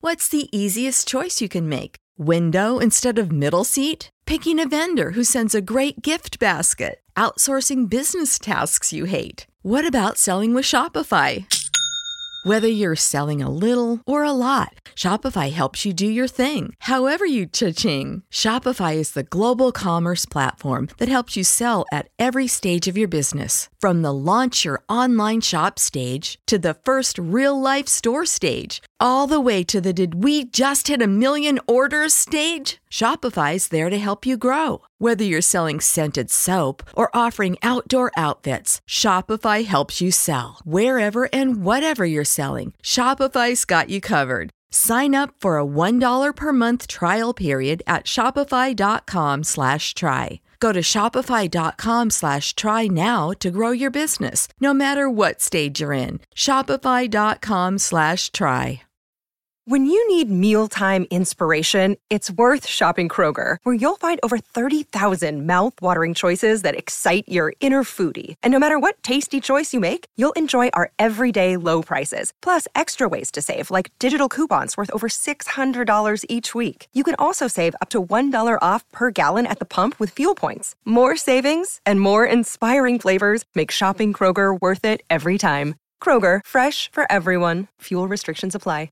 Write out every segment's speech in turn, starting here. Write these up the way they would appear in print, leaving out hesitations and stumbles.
What's the easiest choice you can make? Window instead of middle seat? Picking a vendor who sends a great gift basket? Outsourcing business tasks you hate? What about selling with Shopify? Whether you're selling a little or a lot, Shopify helps you do your thing, however you cha-ching. Shopify is the global commerce platform that helps you sell at every stage of your business. From the launch your online shop stage to the first real-life store stage, all the way to the did we just hit a million orders stage. Shopify's there to help you grow. Whether you're selling scented soap or offering outdoor outfits, Shopify helps you sell. Wherever and whatever you're selling, Shopify's got you covered. Sign up for a $1 per month trial period at shopify.com/try. Go to shopify.com/try now to grow your business, no matter what stage you're in. Shopify.com/try. When you need mealtime inspiration, it's worth shopping Kroger, where you'll find over 30,000 mouth-watering choices that excite your inner foodie. And no matter what tasty choice you make, you'll enjoy our everyday low prices, plus extra ways to save, like digital coupons worth over $600 each week. You can also save up to $1 off per gallon at the pump with fuel points. More savings and more inspiring flavors make shopping Kroger worth it every time. Kroger, fresh for everyone. Fuel restrictions apply.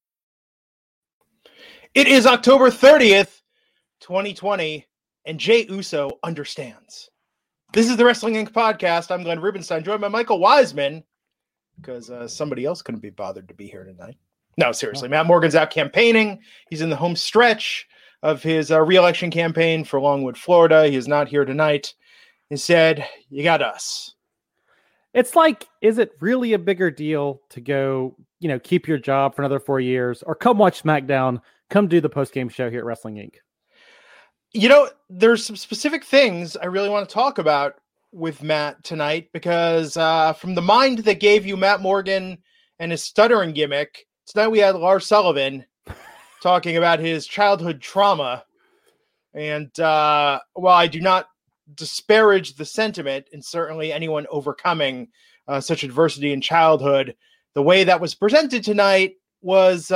It is October 30th, 2020, and Jey Uso understands. This is the Wrestling Inc. podcast. I'm Glenn Rubenstein, joined by Michael Wiseman, because somebody else couldn't be bothered to be here tonight. No, seriously, Matt Morgan's out campaigning. He's in the home stretch of his re-election campaign for Longwood, Florida. He is not here tonight. Instead, you got us. It's like, is it really a bigger deal to go, keep your job for another 4 years, or come watch SmackDown? Come do the post-game show here at Wrestling Inc. There's some specific things I really want to talk about with Matt tonight, because from the mind that gave you Matt Morgan and his stuttering gimmick, tonight we had Lars Sullivan talking about his childhood trauma. And while I do not disparage the sentiment, and certainly anyone overcoming such adversity in childhood, the way that was presented tonight was...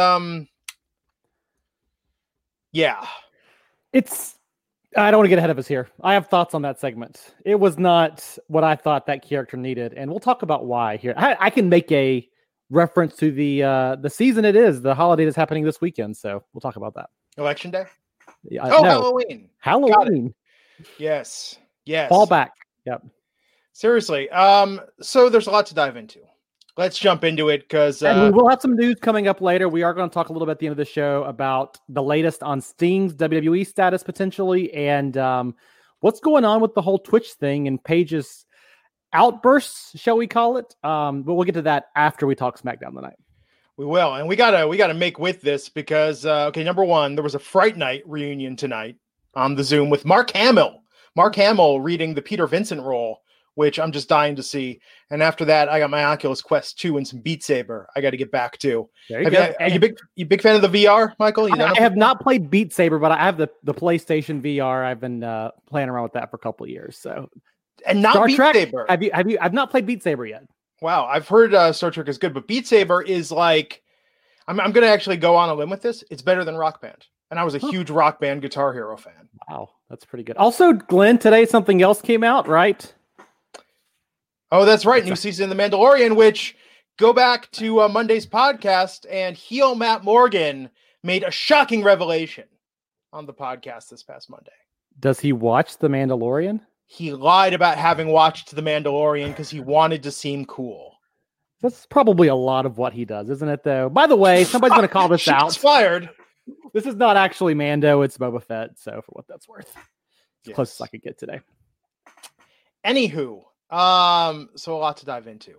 yeah. I don't want to get ahead of us here. I have thoughts on that segment. It was not what I thought that character needed, and we'll talk about why here. I can make a reference to the season it is, the holiday that's happening this weekend, so we'll talk about that. Election Day? No. Halloween. Halloween. Yes. Fall back. Yep. Seriously. So there's a lot to dive into. Let's jump into it, because and we will have some news coming up later. We are going to talk a little bit at the end of the show about the latest on Sting's WWE status potentially, and what's going on with the whole Twitch thing and Paige's outbursts, shall we call it? But we'll get to that after we talk SmackDown tonight. We will, and we gotta make with this, because number one, there was a Fright Night reunion tonight on the Zoom with Mark Hamill. Mark Hamill reading the Peter Vincent role, which I'm just dying to see. And after that, I got my Oculus Quest 2 and some Beat Saber I got to get back to. Are you big fan of the VR, Michael? I have not played Beat Saber, but I have the PlayStation VR. I've been playing around with that for a couple of years. So, and not Star Beat Trek, Saber. I've not played Beat Saber yet. Wow, I've heard Star Trek is good, but Beat Saber is like, I'm going to actually go on a limb with this. It's better than Rock Band. And I was a huge Rock Band Guitar Hero fan. Wow, that's pretty good. Also, Glenn, today something else came out, right? Oh, that's right. New season of The Mandalorian, which go back to Monday's podcast, and heel Matt Morgan made a shocking revelation on the podcast this past Monday. Does he watch The Mandalorian? He lied about having watched The Mandalorian because he wanted to seem cool. That's probably a lot of what he does, isn't it, though? By the way, somebody's going to call this out. Fired. This is not actually Mando. It's Boba Fett. So for what that's worth, it's the closest I could get today. Anywho. So a lot to dive into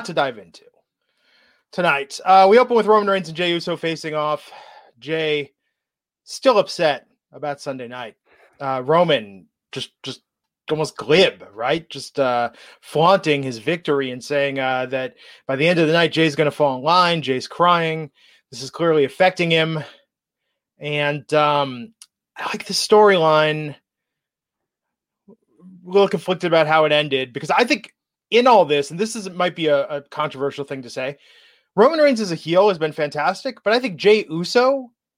tonight. We open with Roman Reigns and Jey Uso facing off. Jey still upset about Sunday night. Roman just almost glib, right? Just flaunting his victory and saying that by the end of the night, Jey's going to fall in line. Jey's crying. This is clearly affecting him. And I like the storyline. A little conflicted about how it ended, because I think in all this, and might be a controversial thing to say, Roman Reigns as a heel has been fantastic, but I think Jey Uso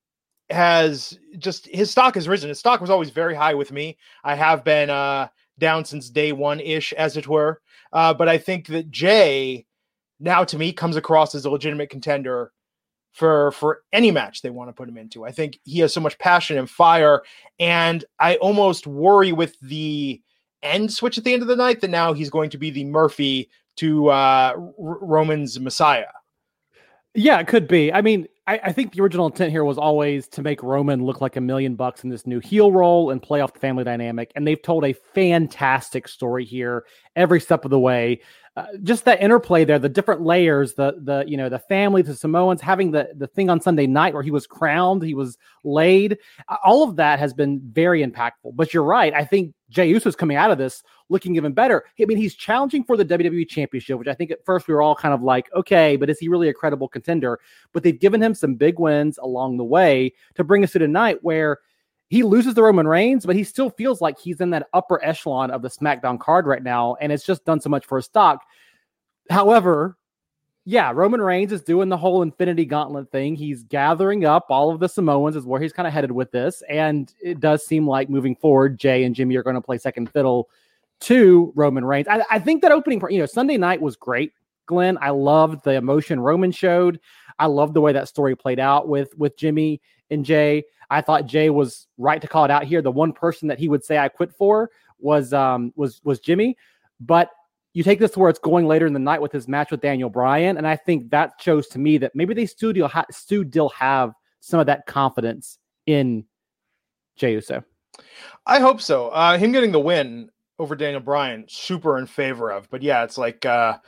has just, his stock has risen. His stock was always very high with me. I have been down since day one-ish, as it were. But I think that Jay now to me comes across as a legitimate contender for any match they want to put him into. I think he has so much passion and fire, and I almost worry with the end switch at the end of the night that now he's going to be the Murphy to Roman's Messiah. Yeah, it could be. I mean, I think the original intent here was always to make Roman look like $1 million in this new heel role and play off the family dynamic. And they've told a fantastic story here every step of the way. Just that interplay there, the different layers, the family, the Samoans, having the thing on Sunday night where he was crowned, he was laid. All of that has been very impactful. But you're right. I think Jey Uso's coming out of this looking even better. I mean, he's challenging for the WWE Championship, which I think at first we were all kind of like, okay, but is he really a credible contender? But they've given him some big wins along the way to bring us to tonight where he loses the Roman Reigns, but he still feels like he's in that upper echelon of the SmackDown card right now, and it's just done so much for his stock. However, yeah, Roman Reigns is doing the whole Infinity Gauntlet thing. He's gathering up all of the Samoans is where he's kind of headed with this, and it does seem like moving forward, Jay and Jimmy are going to play second fiddle to Roman Reigns. I think that opening, Sunday night was great, Glenn. I loved the emotion Roman showed. I loved the way that story played out with Jimmy and Jay. I thought Jay was right to call it out here. The one person that he would say I quit for was Jimmy. But you take this to where it's going later in the night with his match with Daniel Bryan, and I think that shows to me that maybe they still have some of that confidence in Jey Uso. I hope so. Him getting the win over Daniel Bryan, super in favor of. But yeah, it's like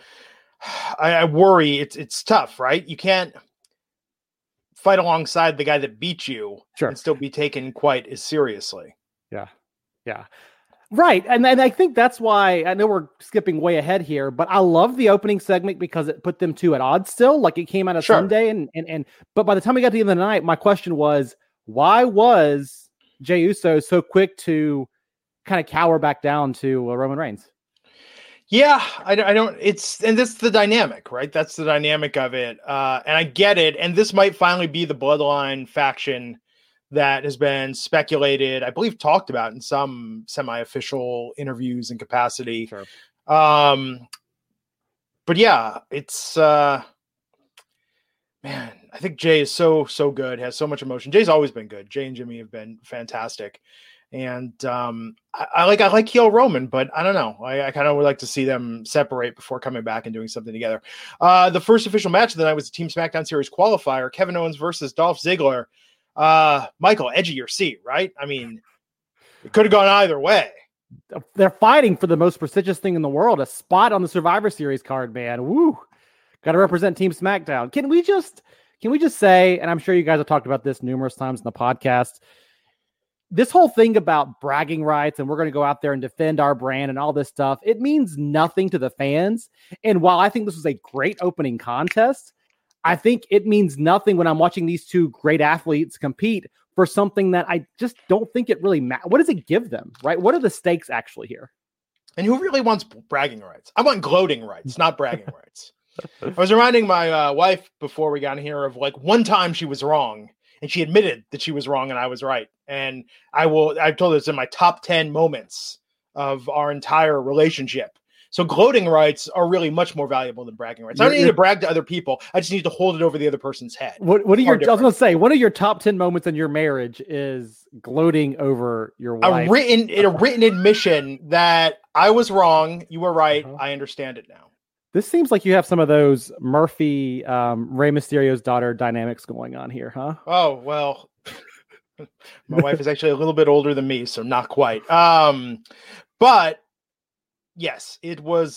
I worry. It's tough, right? You can't fight alongside the guy that beat you and still be taken quite as seriously. Yeah. Right. And I think that's why, I know we're skipping way ahead here, but I love the opening segment because it put them two at odds still. Like it came out of Sunday but by the time we got to the end of the night, my question was, why was Jey Uso so quick to kind of cower back down to Roman Reigns? Yeah, I don't, and that's the dynamic, right? That's the dynamic of it. And I get it. And this might finally be the Bloodline faction that has been speculated, I believe talked about in some semi-official interviews and capacity. Sure. But yeah, it's, man, I think Jay is so good, has so much emotion. Jay's always been good. Jay and Jimmy have been fantastic. And I like heel Roman, but I don't know. I kind of would like to see them separate before coming back and doing something together. The first official match of the night was the Team SmackDown Series qualifier, Kevin Owens versus Dolph Ziggler. Michael, edge of your seat, right? I mean, it could have gone either way. They're fighting for the most prestigious thing in the world, a spot on the Survivor Series card, man. Woo! Got to represent Team SmackDown. Can we just say, and I'm sure you guys have talked about this numerous times in the podcast, this whole thing about bragging rights and we're going to go out there and defend our brand and all this stuff, it means nothing to the fans. And while I think this was a great opening contest, I think it means nothing when I'm watching these two great athletes compete for something that I just don't think it really matters. What does it give them, right? What are the stakes actually here? And who really wants bragging rights? I want gloating rights, not bragging rights. I was reminding my wife before we got in here of like one time she was wrong and she admitted that she was wrong and I was right. And I've told her it's in my top 10 moments of our entire relationship. So gloating rights are really much more valuable than bragging rights. I don't need to brag to other people. I just need to hold it over the other person's head. What are your, I was going to say, one of your top 10 moments in your marriage is gloating over your wife. A written admission that I was wrong. You were right. I understand it now. This seems like you have some of those Murphy, Rey Mysterio's daughter dynamics going on here, huh? Oh, well, my wife is actually a little bit older than me, so not quite. But yes, it was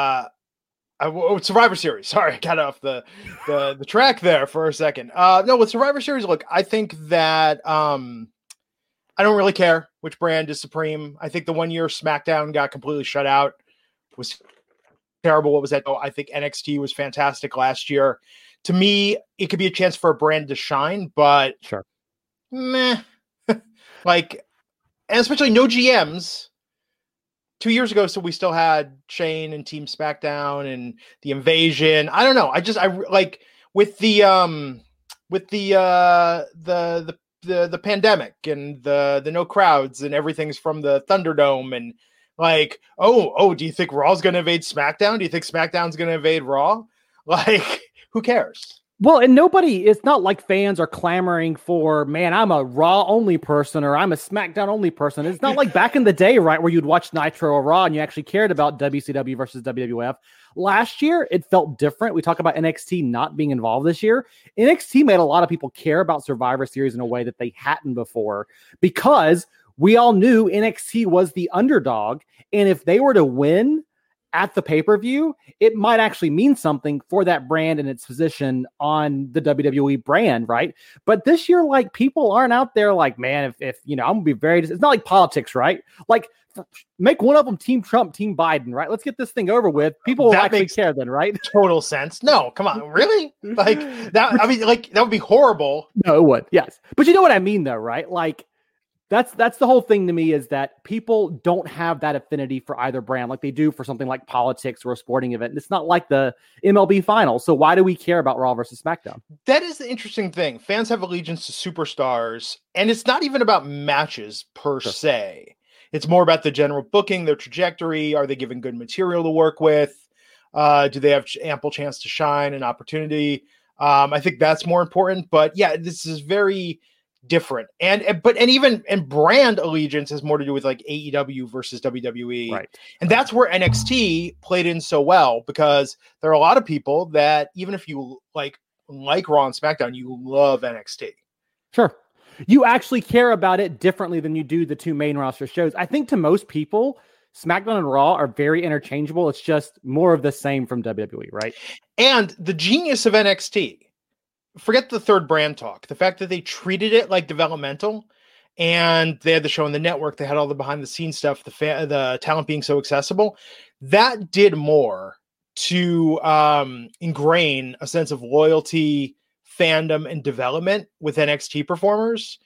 Survivor Series. Sorry, I got off the track there for a second. No, with Survivor Series, look, I think that I don't really care which brand is supreme. I think the 1 year SmackDown got completely shut out was terrible. What was that? Oh, I think NXT was fantastic last year. To me, it could be a chance for a brand to shine, but sure, meh. Like, and especially no GMs. 2 years ago, so we still had Shane and Team SmackDown and the Invasion. I don't know. I like with the the pandemic and the no crowds and everything's from the Thunderdome and like, do you think Raw's going to invade SmackDown? Do you think SmackDown's going to invade Raw? Like, who cares? Well, and it's not like fans are clamoring for, man, I'm a Raw only person or I'm a SmackDown only person. It's not like back in the day, right, where you'd watch Nitro or Raw and you actually cared about WCW versus WWF. Last year, it felt different. We talk about NXT not being involved this year. NXT made a lot of people care about Survivor Series in a way that they hadn't before because we all knew NXT was the underdog. And if they were to win at the pay-per-view, it might actually mean something for that brand and its position on the WWE brand, right? But this year, like, people aren't out there like, man, if I'm gonna be it's not like politics, right? Like, make one of them Team Trump, Team Biden, right? Let's get this thing over with. People will actually care then, right? Total sense. No, come on, really? Like that? I mean, like that would be horrible. No, it would. Yes, but you know what I mean, though, right? Like. That's the whole thing to me is that people don't have that affinity for either brand like they do for something like politics or a sporting event. And it's not like the MLB final. So why do we care about Raw versus SmackDown? That is the interesting thing. Fans have allegiance to superstars, and it's not even about matches per se. It's more about the general booking, their trajectory. Are they given good material to work with? Do they have ample chance to shine and opportunity? I think that's more important. But yeah, this is very different. And even brand allegiance has more to do with like AEW versus WWE. Right. And that's where NXT played in so well because there are a lot of people that even if you like Raw and SmackDown, you love NXT. Sure. You actually care about it differently than you do the two main roster shows. I think to most people, SmackDown and Raw are very interchangeable. It's just more of the same from WWE, right? And the genius of NXT, forget the third brand talk. The fact that they treated it like developmental and they had the show on the network, they had all the behind the scenes stuff, the talent being so accessible, that did more to ingrain a sense of loyalty, fandom, and development with NXT performers.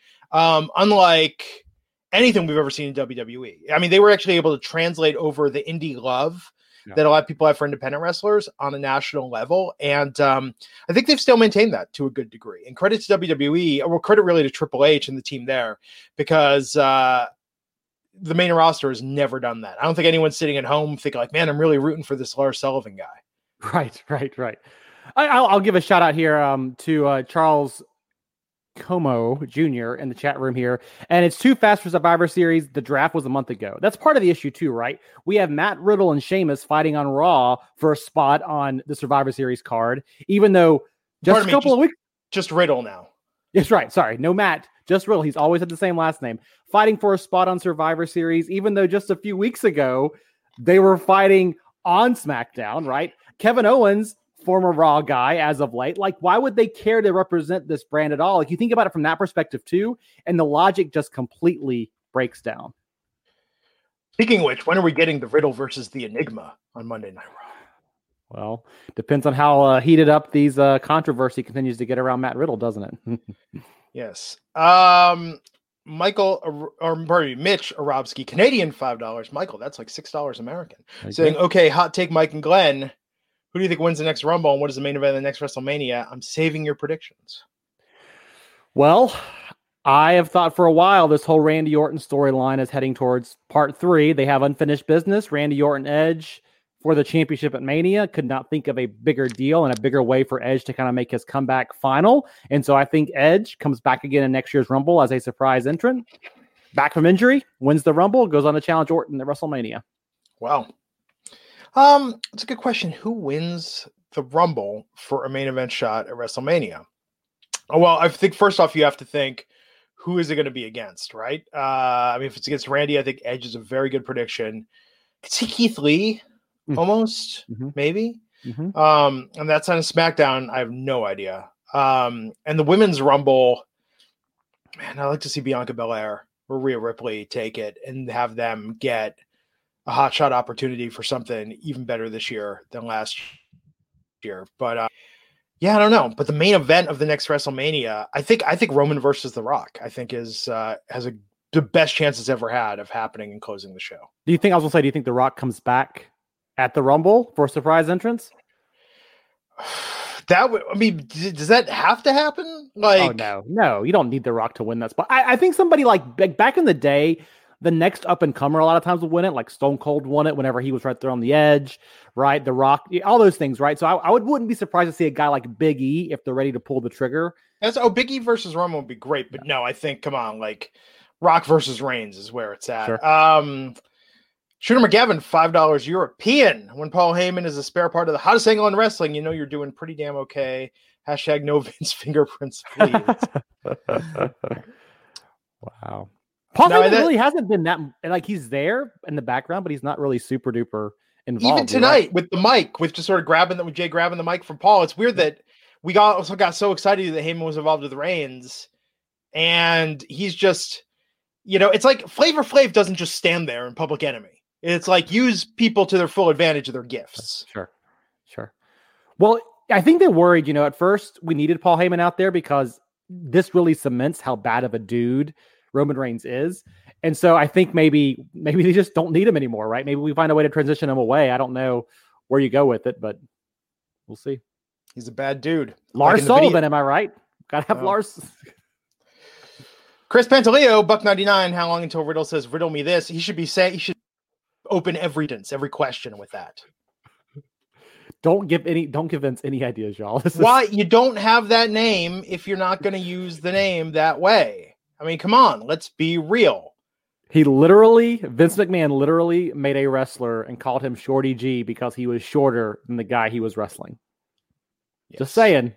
Unlike anything we've ever seen in WWE. I mean, they were actually able to translate over the indie love that a lot of people have for independent wrestlers on a national level. And I think they've still maintained that to a good degree. And credit to WWE, or credit really to Triple H and the team there, because the main roster has never done that. I don't think anyone's sitting at home thinking like, man, I'm really rooting for this Lars Sullivan guy. Right. I'll give a shout out here to Charles Como Jr. in the chat room here. And it's too fast for Survivor Series. The draft was a month ago. That's part of the issue too, right? We have Matt Riddle and Sheamus fighting on Raw for a spot on the Survivor Series card, even though just a couple of weeks. Just Riddle now. Yes, right. Sorry. No Matt, just Riddle. He's always had the same last name. Fighting for a spot on Survivor Series, even though just a few weeks ago, they were fighting on SmackDown, right? Kevin Owens, former Raw guy as of late. Like, why would they care to represent this brand at all? Like, you think about it from that perspective too, and the logic just completely breaks down. Speaking of which, when are we getting the Riddle versus the Enigma on Monday Night Raw? Well, depends on how heated up these controversy continues to get around Matt Riddle, doesn't it? Yes. Mitch Arabsky, Canadian $5. Michael, that's like $6 American. Saying, okay, hot take, Mike and Glenn. Who do you think wins the next Rumble, and what is the main event of the next WrestleMania? I'm saving your predictions. Well, I have thought for a while this whole Randy Orton storyline is heading towards part 3. They have unfinished business. Randy Orton Edge for the championship at Mania. Could not think of a bigger deal and a bigger way for Edge to kind of make his comeback final. And so I think Edge comes back again in next year's Rumble as a surprise entrant. Back from injury, wins the Rumble, goes on to challenge Orton at WrestleMania. Wow. It's a good question. Who wins the Rumble for a main event shot at WrestleMania? Well, I think first off, you have to think, who is it going to be against, right? I mean, if it's against Randy, I think Edge is a very good prediction. Could see Keith Lee, almost, maybe. And that's on SmackDown. I have no idea. And the Women's Rumble, man, I'd like to see Bianca Belair or Rhea Ripley take it and have them get a hotshot opportunity for something even better this year than last year. But yeah, I don't know. But the main event of the next WrestleMania, I think Roman versus The Rock, I think has the best chance it's ever had of happening and closing the show. Do you think The Rock comes back at the Rumble for a surprise entrance? Does that have to happen? Like, no, you don't need The Rock to win that spot. I think somebody like back in the day, the next up and comer a lot of times would win it. Like Stone Cold won it whenever he was right there on the edge, right? The Rock, all those things, right? So I wouldn't be surprised to see a guy like Big E if they're ready to pull the trigger. Big E versus Roman would be great, but no, I think, come on, like Rock versus Reigns is where it's at. Sure. Shooter McGavin, $5 European. When Paul Heyman is a spare part of the hottest angle in wrestling, you know you're doing pretty damn okay. Hashtag no Vince fingerprints, please. Wow. Paul Heyman really hasn't been that, like, he's there in the background, but he's not really super duper involved. Even tonight with the mic, with just sort of with Jay grabbing the mic from Paul. It's weird that we got so excited that Heyman was involved with Reigns, and he's just, it's like Flavor Flav doesn't just stand there in Public Enemy. It's like use people to their full advantage of their gifts. Sure. Well, I think they worried, at first we needed Paul Heyman out there because this really cements how bad of a dude Roman Reigns is. And so I think maybe they just don't need him anymore, right? Maybe we find a way to transition him away. I don't know where you go with it, but we'll see. He's a bad dude. Lars Sullivan, am I right? Gotta have Lars. Chris Pantaleo, $1.99. How long until Riddle says, riddle me this? He should open every question with that. Don't give Vince any ideas, y'all. Why you don't have that name if you're not going to use the name that way? I mean, come on, let's be real. Vince McMahon literally made a wrestler and called him Shorty G because he was shorter than the guy he was wrestling. Yes. Just saying.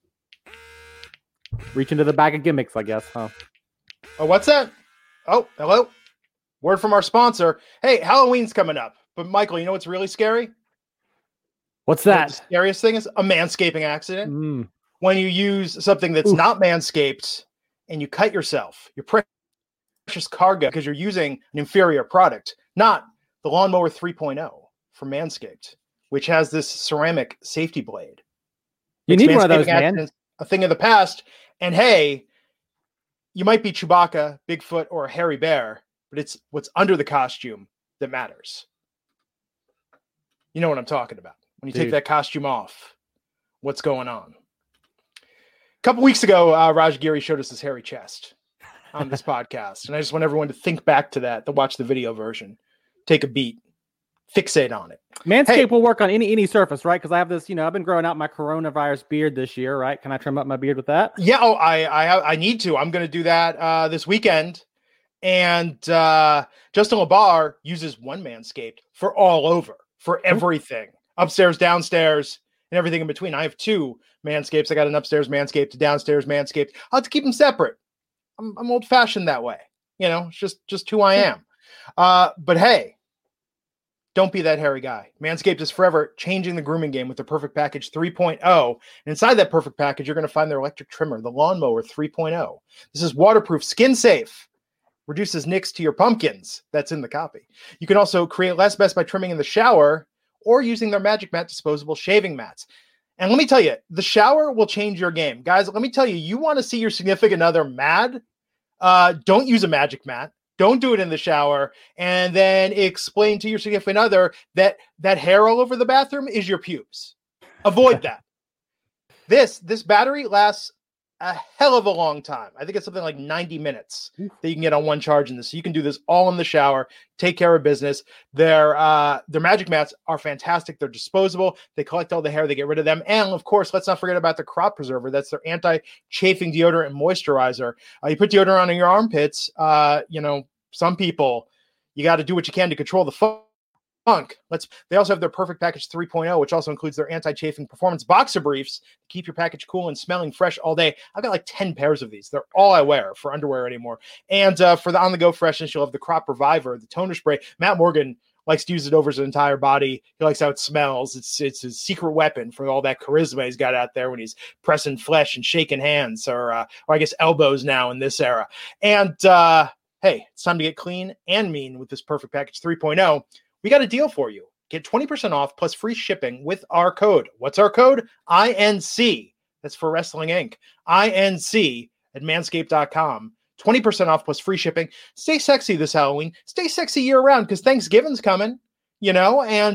Reach into the bag of gimmicks, I guess, huh? Oh, what's that? Oh, hello. Word from our sponsor. Hey, Halloween's coming up. But Michael, you know what's really scary? What's that? The scariest thing is a manscaping accident. When you use something that's not manscaped and you cut yourself, your precious cargo, because you're using an inferior product, not the Lawnmower 3.0 from Manscaped, which has this ceramic safety blade. You need one of those, man. A thing of the past. And hey, you might be Chewbacca, Bigfoot, or a hairy bear, but it's what's under the costume that matters. You know what I'm talking about. When you take that costume off, what's going on? A couple weeks ago, Raj Giri showed us his hairy chest on this podcast. And I just want everyone to think back to that, to watch the video version. Take a beat. Fixate on it. Manscaped will work on any surface, right? Because I have this, I've been growing out my coronavirus beard this year, right? Can I trim up my beard with that? Yeah, I need to. I'm going to do that this weekend. And Justin LaBar uses one Manscaped for all over, for everything. Upstairs, downstairs, and everything in between. I have two Manscapes. I got an upstairs Manscaped, a downstairs Manscaped. I'll have to keep them separate. I'm old fashioned that way. It's just who I am. But hey, don't be that hairy guy. Manscaped is forever changing the grooming game with the Perfect Package 3.0. And inside that Perfect Package, you're going to find their electric trimmer, the Lawnmower 3.0. This is waterproof, skin safe, reduces nicks to your pumpkins. That's in the copy. You can also create less mess by trimming in the shower or using their Magic Mat disposable shaving mats. And let me tell you, the shower will change your game. Guys, let me tell you, you want to see your significant other mad? Don't use a Magic Mat. Don't do it in the shower. And then explain to your significant other that hair all over the bathroom is your pubes. Avoid that. This battery lasts a hell of a long time. I think it's something like 90 minutes that you can get on one charge in this. So you can do this all in the shower, take care of business. Their Magic Mats are fantastic. They're disposable. They collect all the hair. They get rid of them. And of course, let's not forget about the Crop Preserver. That's their anti-chafing deodorant and moisturizer. You put deodorant on your armpits. Some people, you got to do what you can to control the funk. They also have their Perfect Package 3.0, which also includes their anti-chafing performance boxer briefs to keep your package cool and smelling fresh all day. I've got like 10 pairs of these. They're all I wear for underwear anymore. And for the on-the-go freshness, you'll have the Crop Reviver, the toner spray. Matt Morgan likes to use it over his entire body. He likes how it smells. It's his secret weapon for all that charisma he's got out there when he's pressing flesh and shaking hands, or I guess elbows now in this era. And hey, it's time to get clean and mean with this Perfect Package 3.0. We got a deal for you. Get 20% off plus free shipping with our code. What's our code? INC. That's for Wrestling Inc. INC at manscaped.com. 20% off plus free shipping. Stay sexy this Halloween. Stay sexy year round because Thanksgiving's coming, and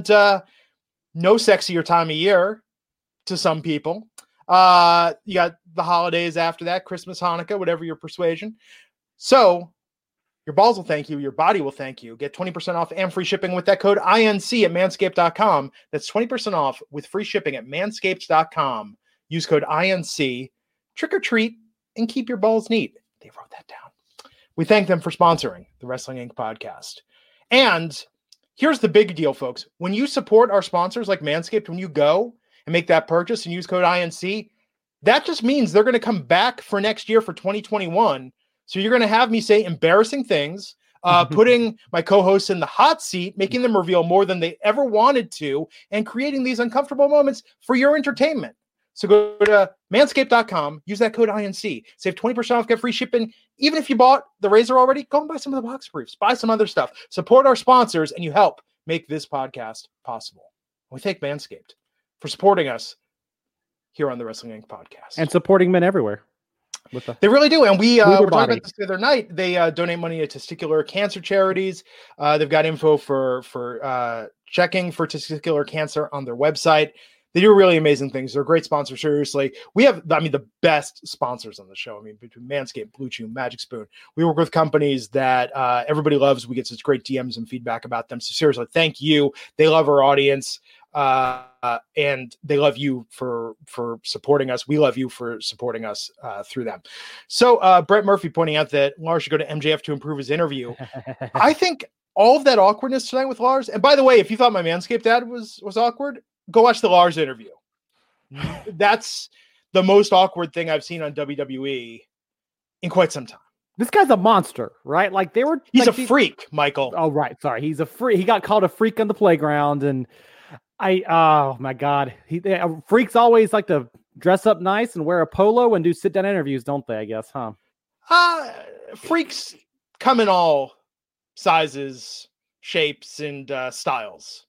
no sexier time of year to some people. You got the holidays after that, Christmas, Hanukkah, whatever your persuasion. So your balls will thank you. Your body will thank you. Get 20% off and free shipping with that code INC at manscaped.com. That's 20% off with free shipping at manscaped.com. Use code INC. Trick or treat and keep your balls neat. They wrote that down. We thank them for sponsoring the Wrestling Inc. podcast. And here's the big deal, folks. When you support our sponsors like Manscaped, when you go and make that purchase and use code INC, that just means they're going to come back for next year for 2021. So you're going to have me say embarrassing things, putting my co-hosts in the hot seat, making them reveal more than they ever wanted to, and creating these uncomfortable moments for your entertainment. So go to manscaped.com, use that code INC, save 20% off, get free shipping. Even if you bought the razor already, go and buy some of the box briefs, buy some other stuff. Support our sponsors, and you help make this podcast possible. We thank Manscaped for supporting us here on the Wrestling Inc. podcast. And supporting men everywhere. They really do. And we were talking about this the other night. They donate money to testicular cancer charities. They've got info for checking for testicular cancer on their website. They do really amazing things. They're a great sponsor. Seriously, we have, the best sponsors on the show. Between Manscaped, Blue Chew, Magic Spoon, we work with companies that everybody loves. We get such great DMs and feedback about them. So seriously, thank you. They love our audience. And they love you for supporting us. We love you for supporting us through them. So Brett Murphy pointing out that Lars should go to MJF to improve his interview. I think all of that awkwardness tonight with Lars. And by the way, if you thought my Manscaped ad was awkward, go watch the Lars interview. That's the most awkward thing I've seen on WWE in quite some time. This guy's a monster, right? Like he's a freak, Michael. Oh, right. Sorry. He's a freak. He got called a freak on the playground, and oh my God. Freaks always like to dress up nice and wear a polo and do sit down interviews, don't they? I guess, huh? Freaks come in all sizes, shapes, and styles.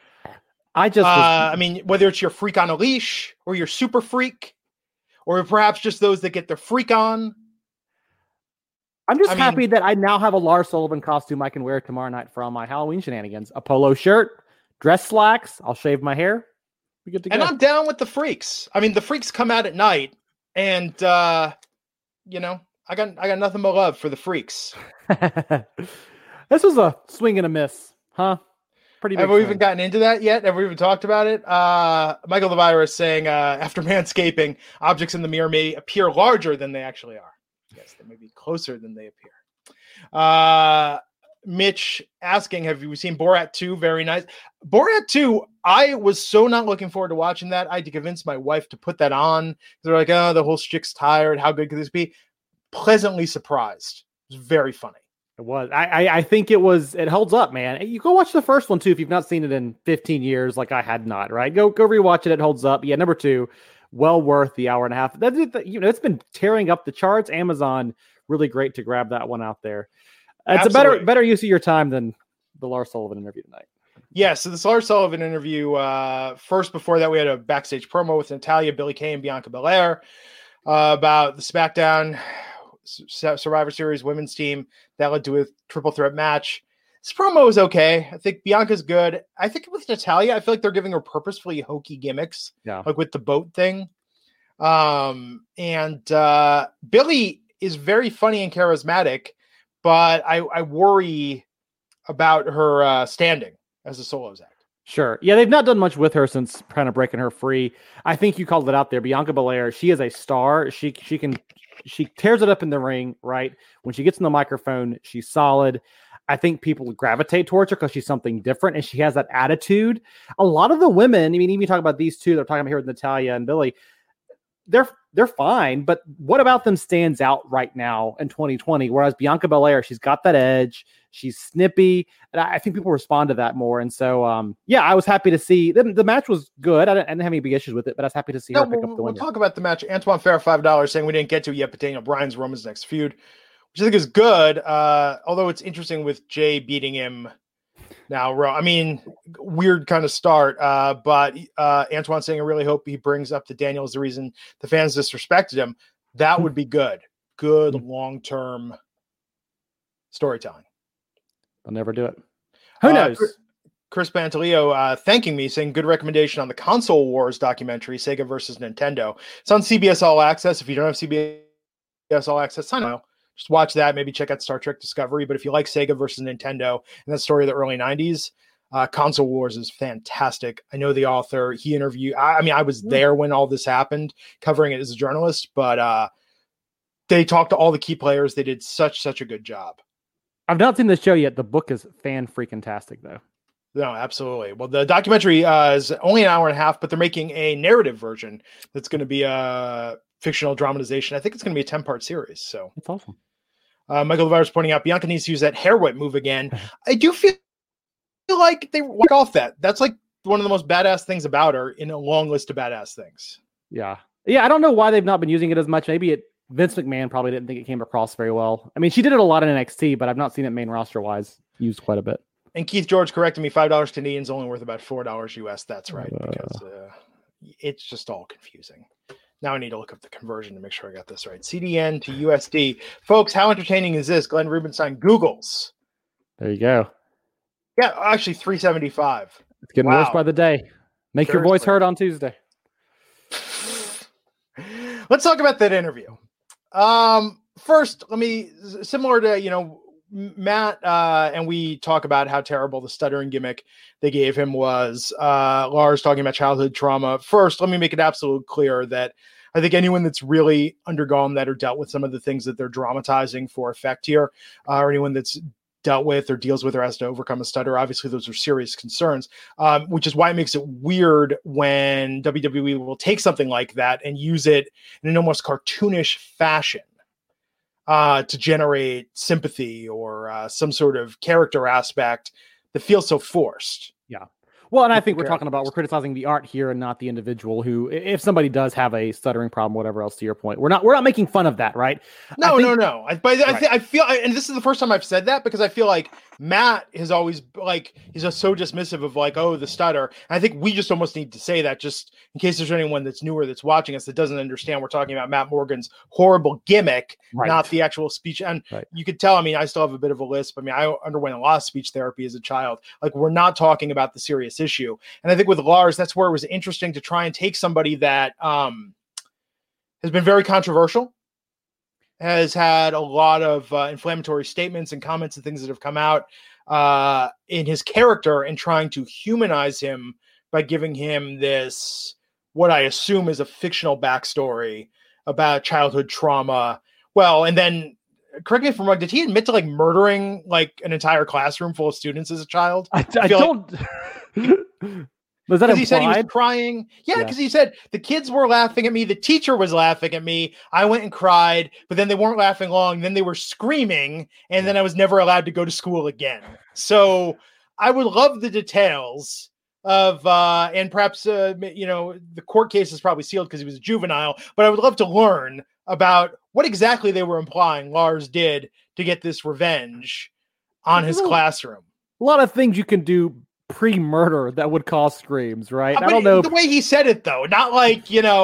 Whether it's your freak on a leash or your super freak, or perhaps just those that get their freak on. I'm just happy that I now have a Lars Sullivan costume I can wear tomorrow night for all my Halloween shenanigans. A polo shirt, dress slacks. I'll shave my hair. Be good to go. And I'm down with the freaks. The freaks come out at night, and I got nothing but love for the freaks. This was a swing and a miss, huh? Pretty big. Have we even gotten into that yet? Have we even talked about it? Michael the Virus saying after manscaping, objects in the mirror may appear larger than they actually are. Yes, they may be closer than they appear. Mitch asking, have you seen Borat 2? Very nice. Borat 2, I was so not looking forward to watching that. I had to convince my wife to put that on. They're like, oh, the whole chick's tired. How good could this be? Pleasantly surprised. It was very funny. It was. I think it holds up, man. You go watch the first one too if you've not seen it in 15 years, like I had not, right? Go rewatch it. It holds up. Yeah, number 2, well worth the hour and a half. It's been tearing up the charts. Amazon, really great to grab that one out there. It's Absolutely. a better use of your time than the Lars Sullivan interview tonight. Yeah, so this Lars Sullivan interview, first before that we had a backstage promo with Natalya, Billie Kay, and Bianca Belair about the SmackDown Survivor Series women's team that led to a triple threat match. This promo was okay. I think Bianca's good. I think with Natalya, I feel like they're giving her purposefully hokey gimmicks, like with the boat thing. And Billie is very funny and charismatic, but I worry about her standing as a solos act. Sure. Yeah, they've not done much with her since kind of breaking her free. I think you called it out there. Bianca Belair, she is a star. She tears it up in the ring, right? When she gets in the microphone, she's solid. I think people gravitate towards her because she's something different and she has that attitude. A lot of the women, even you talk about these two, they're talking about here with Natalya and Billie, they're fine, but what about them stands out right now in 2020? Whereas Bianca Belair, she's got that edge, she's snippy, and I think people respond to that more. And so, I was happy to see the match was good. I didn't have any big issues with it, but I was happy to see her pick up the win. We'll talk about the match. Antoine Fair, $5 saying we didn't get to it yet, but Daniel Bryan's Roman's next feud, which I think is good. Although it's interesting with Jay beating him now. Weird kind of start. But Antoine saying I really hope he brings up the Daniel as the reason the fans disrespected him. That would be good. Good long-term storytelling. They'll never do it. Who knows? Chris Pantaleo thanking me, saying good recommendation on the Console Wars documentary, Sega versus Nintendo. It's on CBS All Access. If you don't have CBS All Access, sign up. Just watch that. Maybe check out Star Trek Discovery. But if you like Sega versus Nintendo and that story of the early 90s, Console Wars is fantastic. I know the author. He interviewed. I was there when all this happened, covering it as a journalist. But they talked to all the key players. They did such a good job. I've not seen the show yet. The book is fan-freaking-tastic, though. No, absolutely. Well, the documentary is only an hour and a half, but they're making a narrative version that's going to be a fictional dramatization. I think it's going to be a 10-part series. So that's awesome. Michael LeVar is pointing out Bianca needs to use that hair whip move again. I do feel like they walk off that. That's like one of the most badass things about her in a long list of badass things. Yeah. I don't know why they've not been using it as much. Maybe Vince McMahon probably didn't think it came across very well. I mean, she did it a lot in NXT, but I've not seen it main roster wise used quite a bit. And Keith George corrected me, $5 Canadian is only worth about $4 US. That's right, because it's just all confusing. Now I need to look up the conversion to make sure I got this right. CDN to USD. Folks, how entertaining is this? Glenn Rubenstein Googles. There you go. Yeah, actually $3.75. It's getting worse by the day. Make your voice heard on Tuesday. Let's talk about that interview. First, similar to, Matt, and we talk about how terrible the stuttering gimmick they gave him was. Lars talking about childhood trauma. First, let me make it absolutely clear that I think anyone that's really undergone that or dealt with some of the things that they're dramatizing for effect here, or anyone that's dealt with or deals with or has to overcome a stutter, obviously those are serious concerns, which is why it makes it weird when WWE will take something like that and use it in an almost cartoonish fashion to generate sympathy or some sort of character aspect that feels so forced. Yeah. Well, and I think we're criticizing the art here and not the individual who, if somebody does have a stuttering problem, whatever else, to your point, we're not making fun of that, right? No. I feel, and this is the first time I've said that because I feel like Matt has always he's just so dismissive of the stutter. And I think we just almost need to say that just in case there's anyone that's newer that's watching us that doesn't understand. We're talking about Matt Morgan's horrible gimmick, not the actual speech. And you could tell, I still have a bit of a lisp. I underwent a lot of speech therapy as a child. We're not talking about the serious issue. And I think with Lars, that's where it was interesting to try and take somebody that has been very controversial, has had a lot of inflammatory statements and comments and things that have come out in his character and trying to humanize him by giving him this, what I assume is a fictional backstory about childhood trauma. Well, and then correct me if I'm wrong, did he admit to murdering an entire classroom full of students as a child? I don't. Was that implied? He said he was crying. Yeah, because he said the kids were laughing at me. The teacher was laughing at me. I went and cried, but then they weren't laughing long. Then they were screaming, and then I was never allowed to go to school again. So I would love the details of, and perhaps, the court case is probably sealed because he was a juvenile, but I would love to learn about what exactly they were implying Lars did to get this revenge on his classroom. A lot of things you can do pre-murder that would cause screams, right? I don't know the way he said it though, not I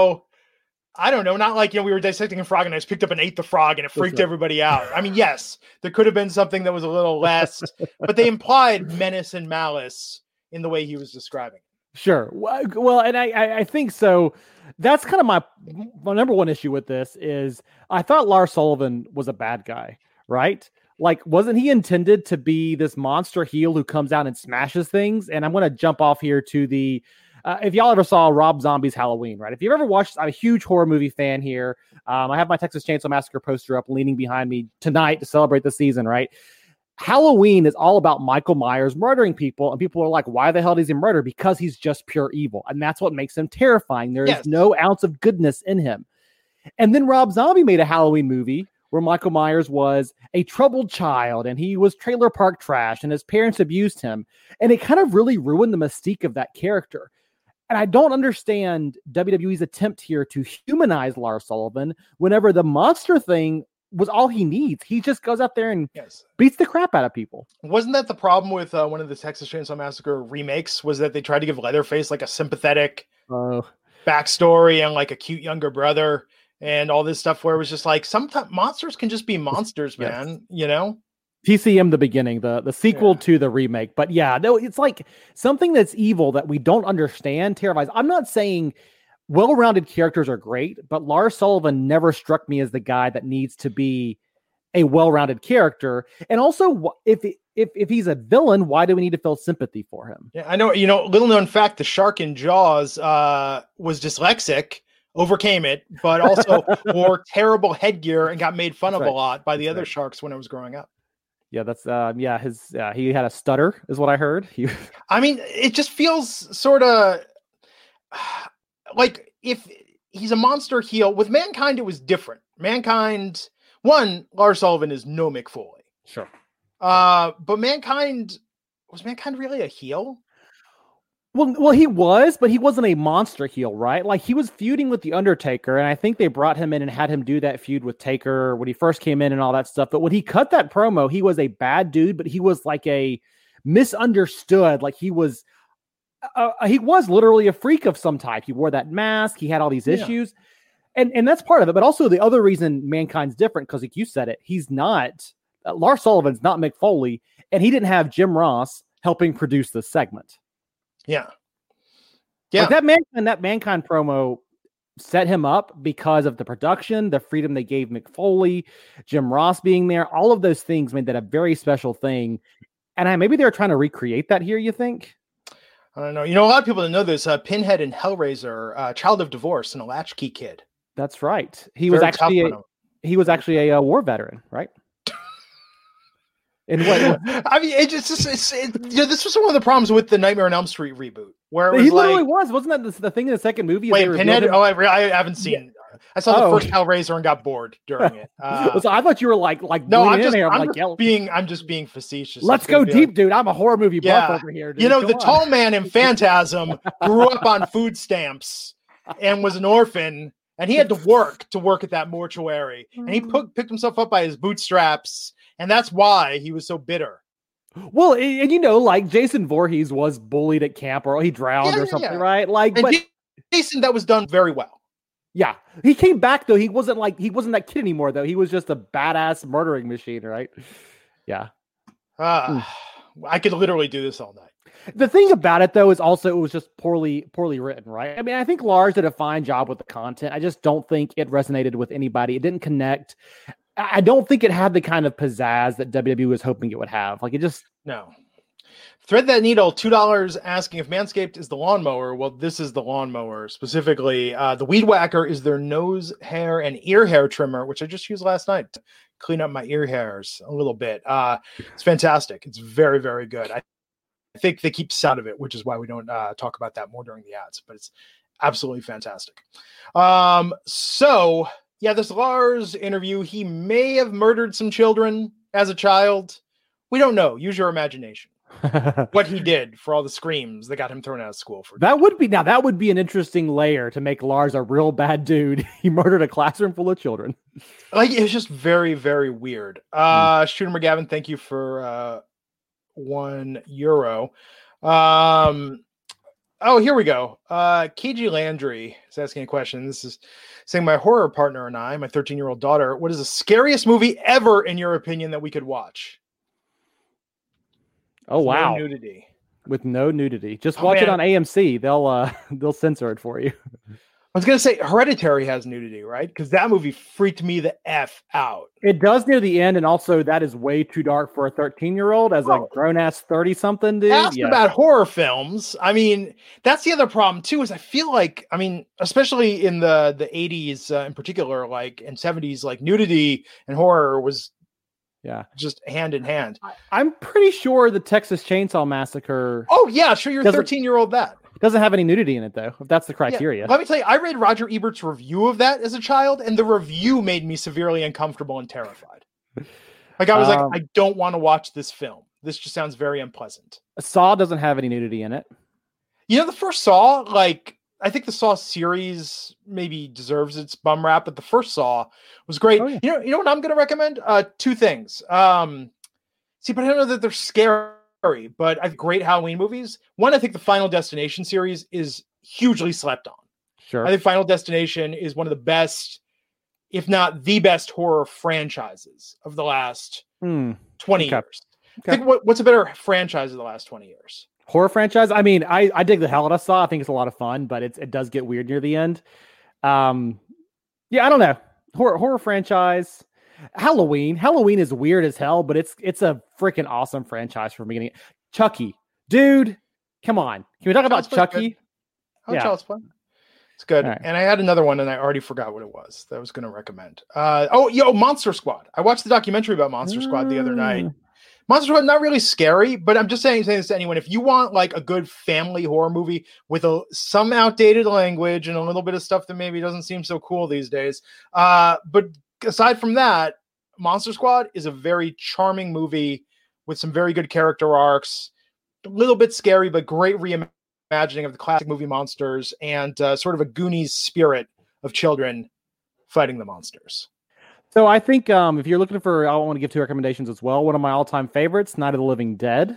don't know, not we were dissecting a frog and I just picked up and ate the frog and it freaked everybody out. Yes, there could have been something that was a little less, but they implied menace and malice in the way he was describing it. Sure. Well, and I think so. That's kind of my number one issue with this is I thought Lars Sullivan was a bad guy, right? Wasn't he intended to be this monster heel who comes out and smashes things? And I'm going to jump off here to the, if y'all ever saw Rob Zombie's Halloween, right? If you've ever watched, I'm a huge horror movie fan here. I have my Texas Chainsaw Massacre poster up leaning behind me tonight to celebrate the season, right? Halloween is all about Michael Myers murdering people. And people are like, why the hell does he murder? Because he's just pure evil. And that's what makes him terrifying. There is no ounce of goodness in him. And then Rob Zombie made a Halloween movie where Michael Myers was a troubled child and he was trailer park trash and his parents abused him. And it kind of really ruined the mystique of that character. And I don't understand WWE's attempt here to humanize Lars Sullivan whenever the monster thing was all he needs. He just goes out there and beats the crap out of people. Wasn't that the problem with one of the Texas Chainsaw Massacre remakes was that they tried to give Leatherface a sympathetic backstory and a cute younger brother and all this stuff where it was just sometimes monsters can just be monsters, man, TCM the beginning, the sequel to the remake. But yeah, no, it's like something that's evil that we don't understand terrifies. I'm not saying well-rounded characters are great, but Lars Sullivan never struck me as the guy that needs to be a well-rounded character. And also, if he's a villain, why do we need to feel sympathy for him? Yeah, I know. Little known fact: the shark in Jaws was dyslexic, overcame it, but also wore terrible headgear and got made fun of a lot by the other sharks when I was growing up. Yeah, that's he had a stutter, is what I heard. I mean, it just feels sort of like if he's a monster heel. With Mankind, it was different. Mankind, Lars Sullivan is no Mick Foley. Sure. But Mankind, was Mankind really a heel? Well, he was, but he wasn't a monster heel, right? Like, he was feuding with The Undertaker, and I think they brought him in and had him do that feud with Taker when he first came in and all that stuff. But when he cut that promo, he was a bad dude, but he was like a misunderstood. Like, he was literally a freak of some type. He wore that mask. He had all these issues. And that's part of it. But also the other reason Mankind's different, because like you said it, he's not, Lars Sullivan's not Mick Foley, and he didn't have Jim Ross helping produce this segment. Yeah. Like that Mankind promo set him up because of the production, the freedom they gave Mick Foley, Jim Ross being there. All of those things made that a very special thing. And maybe they're trying to recreate that here, you think? I don't know. A lot of people don't know this. Pinhead and Hellraiser, child of divorce and a latchkey kid. That's right. He was actually a war veteran, right? And what? I mean, this was one of the problems with the Nightmare on Elm Street reboot, where it was literally wasn't that the thing in the second movie? Wait, Pinhead? Oh, I haven't seen it. I saw the first Hellraiser and got bored during it. So I thought you were like no, I'm just being facetious. Let's go deep, dude. I'm a horror movie buff over here. Dude. The tall man in Phantasm grew up on food stamps and was an orphan, and he had to work at that mortuary, and he picked himself up by his bootstraps. And that's why he was so bitter. Well, and like Jason Voorhees was bullied at camp, or he drowned or something, right? Like, but Jason, that was done very well. Yeah, he came back though. He wasn't that kid anymore though. He was just a badass murdering machine, right? Yeah. I could literally do this all night. The thing about it though is also it was just poorly written, right? I mean, I think Lars did a fine job with the content. I just don't think it resonated with anybody. It didn't connect. I don't think it had the kind of pizzazz that WWE was hoping it would have. Like, it just... No. Thread that needle, $2 asking if Manscaped is the lawnmower. Well, this is the lawnmower. Specifically, the Weed Whacker is their nose hair and ear hair trimmer, which I just used last night to clean up my ear hairs a little bit. It's fantastic. It's very, very good. I think they keep sound of it, which is why we don't talk about that more during the ads, but it's absolutely fantastic. Yeah, this Lars interview, he may have murdered some children as a child. We don't know. Use your imagination. What he did for all the screams that got him thrown out of school. That would be an interesting layer to make Lars a real bad dude. He murdered a classroom full of children. Like, it was just very, very weird. Shooter McGavin, thank you for €1. Oh, here we go. KG Landry is asking a question. This is saying, my horror partner and I, my 13-year-old daughter, what is the scariest movie ever, in your opinion, that we could watch? Oh, wow. No nudity. With no nudity. Just watch it on AMC. They'll censor it for you. I was going to say Hereditary has nudity, right? Because that movie freaked me the F out. It does near the end, and also that is way too dark for a 13-year-old as a grown-ass 30-something dude. Ask about horror films. I mean, that's the other problem, too, is I feel like, I mean, especially in the 80s in particular, like, and 70s, like, nudity and horror was just hand in hand. I'm pretty sure the Texas Chainsaw Massacre... Oh, yeah, show your 13-year-old that. Doesn't have any nudity in it, though, if that's the criteria. Yeah. Let me tell you, I read Roger Ebert's review of that as a child, and the review made me severely uncomfortable and terrified. Like, I was like, I don't want to watch this film. This just sounds very unpleasant. Saw doesn't have any nudity in it. The first Saw, like, I think the Saw series maybe deserves its bum rap, but the first Saw was great. Oh, yeah. You know what I'm going to recommend? Two things. But I don't know that they're scary. But I have great Halloween movies. One, I think the Final Destination series is hugely slept on. Sure. I think Final Destination is one of the best if not the best horror franchises of the last 20 years. Okay. Think what's a better franchise of the last 20 years? Horror franchise? I mean, I dig the hell out of Saw. I think it's a lot of fun, but it does get weird near the end. Yeah, I don't know. Horror franchise. Halloween is weird as hell, but it's a freaking awesome franchise from the beginning. Chucky, dude, come on. Can we talk about Chucky? Child's Play. It's good. Right. And I had another one, and I already forgot what it was that I was going to recommend. Monster Squad. I watched the documentary about Monster Squad the other night. Monster Squad, not really scary, but I'm just saying this to anyone. If you want like a good family horror movie with some outdated language and a little bit of stuff that maybe doesn't seem so cool these days, but aside from that, Monster Squad is a very charming movie with some very good character arcs, a little bit scary, but great reimagining of the classic movie monsters and sort of a Goonies spirit of children fighting the monsters. So I think if you're looking for, I want to give 2 recommendations as well. One of my all-time favorites, Night of the Living Dead.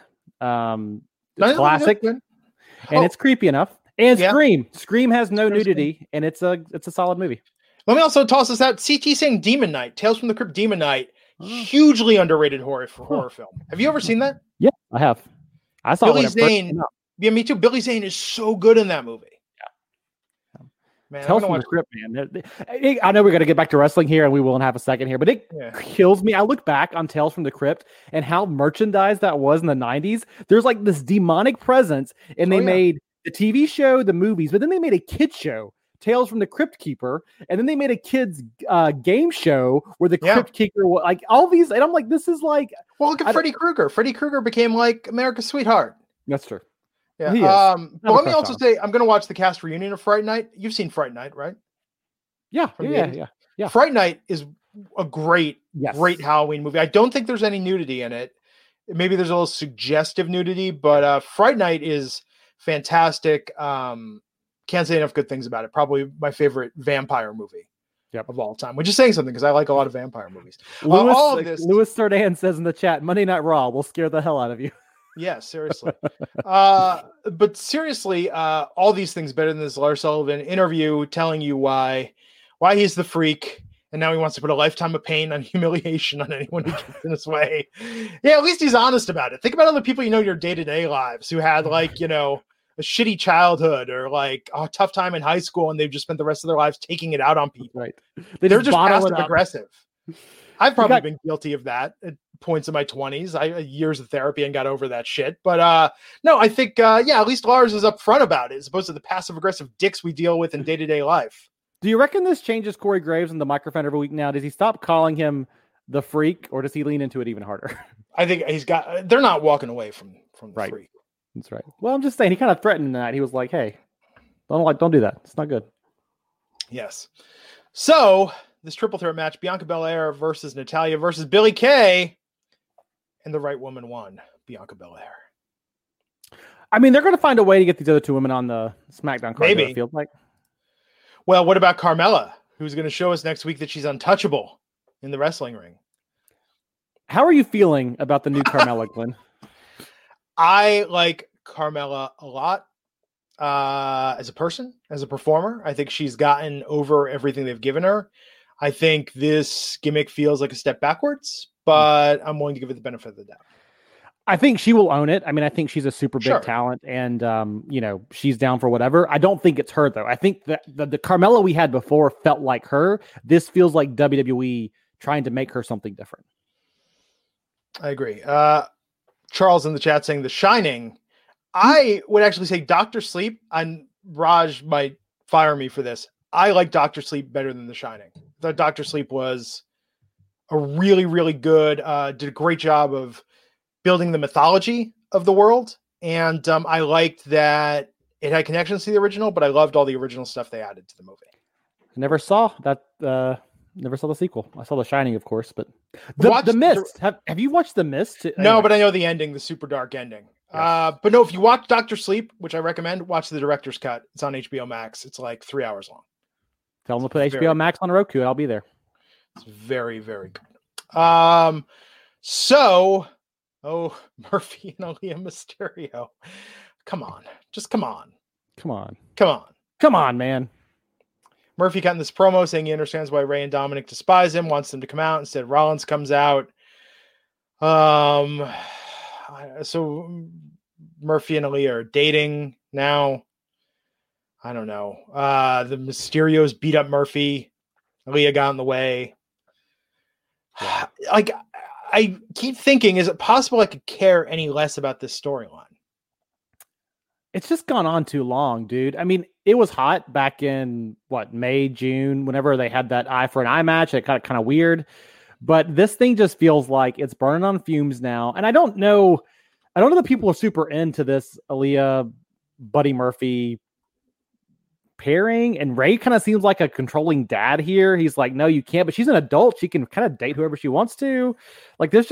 It's classic, and it's creepy enough. And Scream. Scream has no nudity, and it's a solid movie. Let me also toss this out. CT saying Demon Knight, Tales from the Crypt Demon Knight, hugely underrated horror film. Have you ever seen that? Yeah, I have. I saw Billy Zane. Yeah, me too. Billy Zane is so good in that movie. Yeah. Man, Tales from the Crypt, man. I know we're going to get back to wrestling here, and we will in half a second here, but it kills me. I look back on Tales from the Crypt and how merchandised that was in the 90s. There's like this demonic presence, and they made the TV show, the movies, but then they made a kid show, Tales from the Crypt Keeper, and then they made a kids game show where the Crypt Keeper, like all these, and I'm like, this is like, well, look at Freddy Krueger. Freddy Krueger became like America's sweetheart. That's true. Yeah. But let me also say, I'm going to watch the cast reunion of Fright Night. You've seen Fright Night, right? Yeah. Fright Night is a great Halloween movie. I don't think there's any nudity in it. Maybe there's a little suggestive nudity, but Fright Night is fantastic. Can't say enough good things about it. Probably my favorite vampire movie of all time, which is saying something because I like a lot of vampire movies. Louis Sardan says in the chat, Monday Night Raw will scare the hell out of you. Yeah, seriously. But seriously, all these things better than this Lars Sullivan interview telling you why he's the freak. And now he wants to put a lifetime of pain and humiliation on anyone who gets in his way. Yeah, at least he's honest about it. Think about other people in your day-to-day lives who had a shitty childhood or like a tough time in high school, and they've just spent the rest of their lives taking it out on people. Right. They're just passive aggressive. I've probably been guilty of that at points in my 20s. I had years of therapy and got over that shit. But no, I think, at least Lars is upfront about it as opposed to the passive aggressive dicks we deal with in day-to-day life. Do you reckon this changes Corey Graves in the microphone every week now? Does he stop calling him the freak, or does he lean into it even harder? I think they're not walking away from the freak. That's right. Well, I'm just saying he kind of threatened that. He was like, hey, don't do that. It's not good. Yes. So this triple threat match, Bianca Belair versus Natalya versus Billie Kay, and the right woman won, Bianca Belair. I mean, they're going to find a way to get these other 2 women on the SmackDown card. Maybe. It feels like. Well, what about Carmella, who's going to show us next week that she's untouchable in the wrestling ring? How are you feeling about the new Carmella, Glenn? I like Carmella a lot as a person, as a performer. I think she's gotten over everything they've given her. I think this gimmick feels like a step backwards, but I'm willing to give it the benefit of the doubt. I think she will own it. I mean, I think she's a super big talent, and she's down for whatever. I don't think it's her though. I think that the Carmella we had before felt like her. This feels like WWE trying to make her something different. I agree. Charles in the chat saying The Shining. I would actually say Dr. Sleep, and Raj might fire me for this. I like Dr. Sleep better than The Shining. I thought Dr. Sleep was a really, really good, did a great job of building the mythology of the world. And I liked that it had connections to the original, but I loved all the original stuff they added to the movie. I never saw that. Never saw the sequel. I saw The Shining, of course, but The Mist. Have you watched The Mist? No, but I know the ending, the super dark ending. Yes. But no, if you watch Dr. Sleep, which I recommend, watch the director's cut. It's on HBO Max. It's like 3 hours long. Tell them to put HBO Max on Roku. I'll be there. It's very, very good. Murphy and Aaliyah Mysterio. Come on. Just come on. Come on. Come on. Come on, man. Murphy cut in this promo saying he understands why Ray and Dominic despise him, wants them to come out. Instead, Rollins comes out. So Murphy and Aaliyah are dating now. I don't know. The Mysterios beat up Murphy. Aaliyah got in the way. Like, I keep thinking, is it possible I could care any less about this storyline? It's just gone on too long, dude. I mean, it was hot back in May, June, whenever they had that eye for an eye match. It got kind of weird, but this thing just feels like it's burning on fumes now. And I don't know that people are super into this Aaliyah Buddy Murphy pairing, and Ray kind of seems like a controlling dad here. He's like, no, you can't, but she's an adult. She can kind of date whoever she wants to. Like, it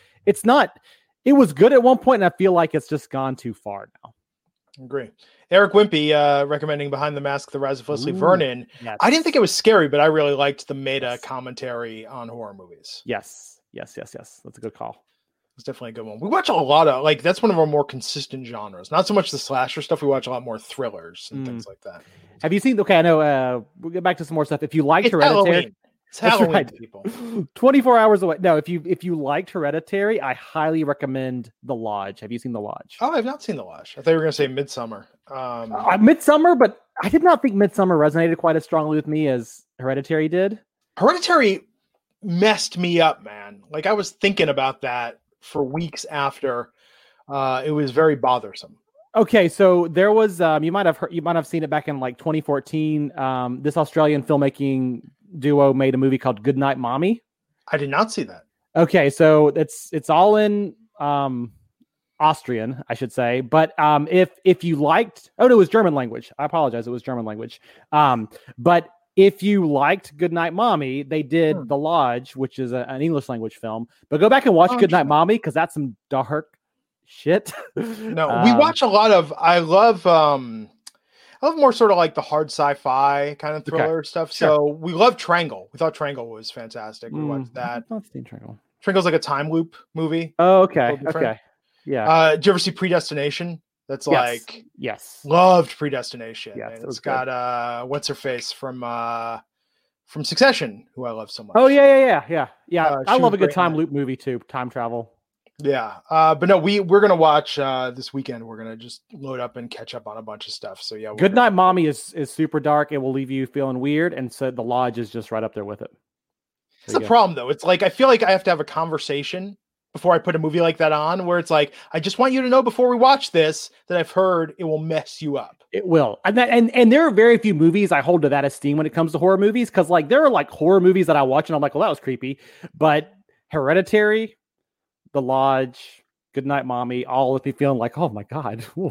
was good at one point, and I feel like it's just gone too far now. Agree. Eric Wimpy recommending Behind the Mask, The Rise of Leslie Vernon. Yes. I didn't think it was scary, but I really liked the meta commentary on horror movies. Yes. That's a good call. It's definitely a good one. We watch a lot of, like, that's one of our more consistent genres. Not so much the slasher stuff. We watch a lot more thrillers and things like that. Have you seen, I know, we'll get back to some more stuff. If you liked Hereditary. Halloween. It's Halloween, right. People. 24 hours away. No, if you liked Hereditary, I highly recommend The Lodge. Have you seen The Lodge? Oh, I've not seen The Lodge. I thought you were going to say Midsummer. Midsummer, but I did not think Midsummer resonated quite as strongly with me as Hereditary did. Hereditary messed me up, man. Like, I was thinking about that for weeks after. It was very bothersome. Okay, so there was you might have seen it back in like 2014. This Australian filmmaking duo made a movie called Goodnight Mommy. I did not see that. Okay, so it's all in Austrian, I should say. But if you liked, it was German language. I apologize, it was German language. But if you liked Goodnight Mommy, they did The Lodge, which is an English language film. But go back and watch Goodnight Mommy, because that's some dark shit. No, we watch a lot of. I love more sort of like the hard sci-fi kind of thriller stuff. Sure. So we love Triangle. We thought Triangle was fantastic. We watched that. I've not seen Triangle. Triangle's like a time loop movie. Oh, okay. Okay. Yeah. Did you ever see Predestination? That's like loved Predestination. Yes, it's got what's her face from Succession, who I love so much. Oh yeah. I love a good time loop movie too. Time travel. Yeah. But no, we're gonna watch this weekend. We're gonna just load up and catch up on a bunch of stuff. So yeah. Goodnight Mommy is super dark. It will leave you feeling weird, and so The Lodge is just right up there with it. It's the problem though. It's like I feel like I have to have a conversation before I put a movie like that on, where it's like, I just want you to know before we watch this that I've heard it will mess you up. It will. And there are very few movies I hold to that esteem when it comes to horror movies. Cause like there are like horror movies that I watch and I'm like, well, that was creepy. But Hereditary, The Lodge, Goodnight Mommy, all with me feeling like, oh my God. Ooh.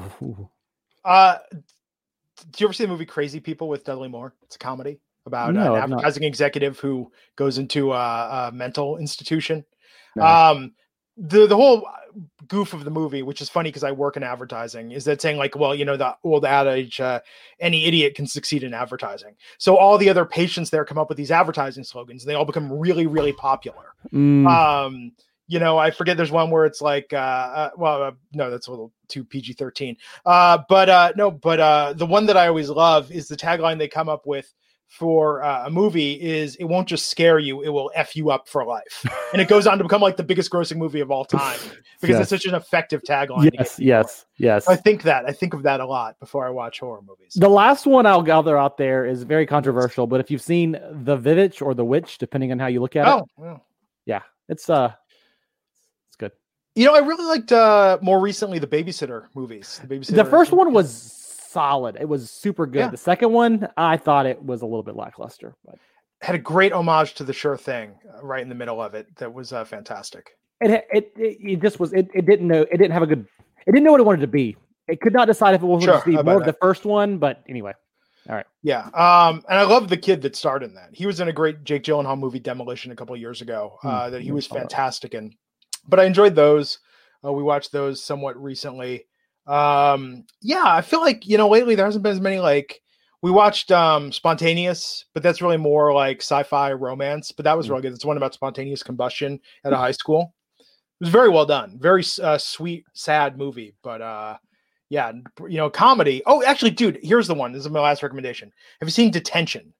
Did you ever see the movie Crazy People with Dudley Moore? It's a comedy about an advertising executive who goes into a mental institution. No. The whole goof of the movie, which is funny because I work in advertising, is that saying like, well, you know, the old adage, any idiot can succeed in advertising. So all the other patients there come up with these advertising slogans and they all become really, really popular. You know, I forget there's one where it's like, no, that's a little too PG-13. But the one that I always love is the tagline they come up with for a movie is, it won't just scare you, it will F you up for life. And it goes on to become like the biggest grossing movie of all time because it's such an effective tagline. Yes. I think of that a lot before I watch horror movies. The last one I'll gather out there is very controversial, but if you've seen The Vivitch or The Witch, depending on how you look at it. Yeah, it's good. You know, I really liked more recently the Babysitter movies. The first one was solid. It was super good. Yeah. The second one, I thought it was a little bit lackluster, but had a great homage to The Sure Thing right in the middle of it. That was fantastic. It just was. It didn't know. It didn't have a good. It didn't know what it wanted to be. It could not decide if it was to be more of the first one. But anyway, all right. Yeah. And I love the kid that starred in that. He was in a great Jake Gyllenhaal movie, Demolition, a couple of years ago. That he was fantastic in. But I enjoyed those. We watched those somewhat recently. I feel like, you know, lately there hasn't been as many, like, we watched Spontaneous, but that's really more like sci-fi romance, but that was really good. It's one about spontaneous combustion at a high school. It was very well done. Very sweet, sad movie, but comedy. Oh, actually, dude, here's the one. This is my last recommendation. Have you seen Detention?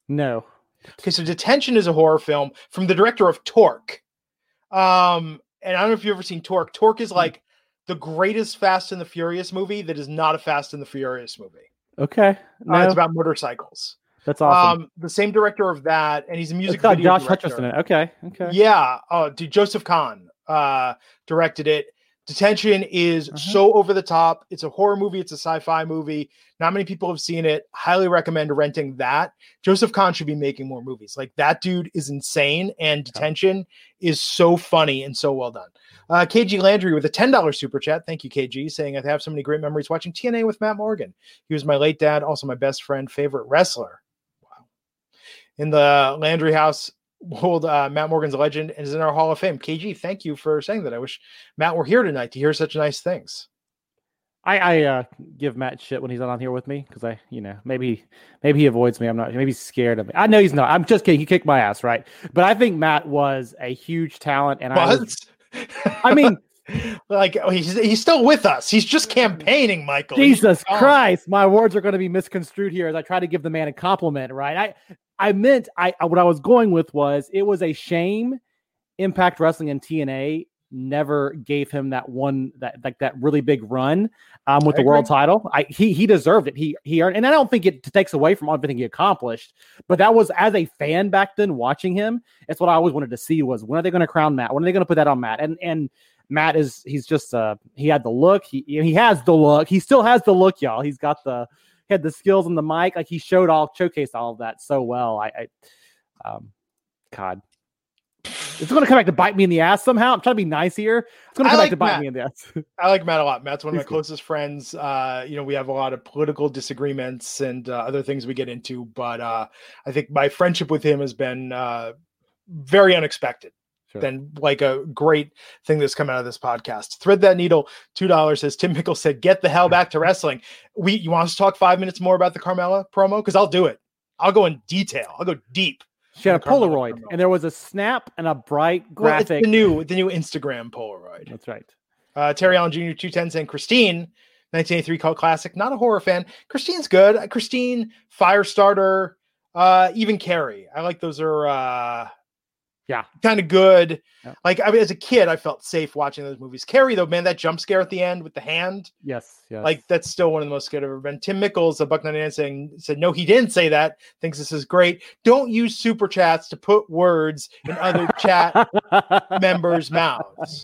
No. Okay, so Detention is a horror film from the director of Torque. And I don't know if you've ever seen Torque. Torque is like the greatest Fast and the Furious movie that is not a Fast and the Furious movie. Okay. No. It's about motorcycles. That's awesome. The same director of that, and he's a music video video Josh director. Hutcherson. Okay. Yeah. Oh, dude, Joseph Kahn directed it. Detention is so over the top. It's a horror movie. It's a sci-fi movie. Not many people have seen it. Highly recommend renting that. Joseph Kahn should be making more movies. Like, that dude is insane, and Detention is so funny and so well done. KG Landry with a $10 super chat. Thank you, KG, saying I have so many great memories watching TNA with Matt Morgan. He was my late dad, also my best friend, favorite wrestler. Wow. In the Landry house, Matt Morgan's a legend and is in our Hall of Fame. KG, thank you for saying that. I wish Matt were here tonight to hear such nice things. I give Matt shit when he's not on here with me because maybe he avoids me. I'm not. Maybe he's scared of me. I know he's not. I'm just kidding. He kicked my ass, right? But I think Matt was a huge talent, and I mean, like, he's still with us. He's just campaigning, Michael. Jesus Christ, my words are going to be misconstrued here as I try to give the man a compliment, right? I meant what I was going with was it was a shame Impact Wrestling and TNA never gave him that really big run with the world title. He deserved it. He earned, and I don't think it takes away from everything he accomplished, but that was, as a fan back then watching him, it's what I always wanted to see was, when are they going to crown Matt? When are they going to put that on Matt? And Matt he's just he had the look. He has the look. He still has the look, y'all. He had the skills on the mic. Like, he showcased all of that so well. God, it's going to come back to bite me in the ass somehow. I'm trying to be nice here. It's going to come back to bite me in the ass. I like Matt a lot. Matt's one of my closest friends. We have a lot of political disagreements and other things we get into, but I think my friendship with him has been very unexpected. Sure. Then, like, a great thing that's come out of this podcast. Thread That Needle, $2 says, Tim Mickle said, get the hell back to wrestling. You want us to talk 5 minutes more about the Carmella promo? Because I'll do it. I'll go in detail. I'll go deep. She had a Polaroid, and there was a snap and a bright graphic. Well, it's the new Instagram Polaroid. That's right. Terry Allen Jr. 210 saying, Christine, 1983 cult classic. Not a horror fan. Christine's good. Christine, Firestarter, even Carrie. I like those are... kind of good. Yeah. Like, I mean, as a kid, I felt safe watching those movies. Carrie, though, man, that jump scare at the end with the hand. Yes. Like, that's still one of the most scared I've ever been. Tim Mickles, a $1.99 said, no, he didn't say that. Thinks this is great. Don't use super chats to put words in other chat members' mouths.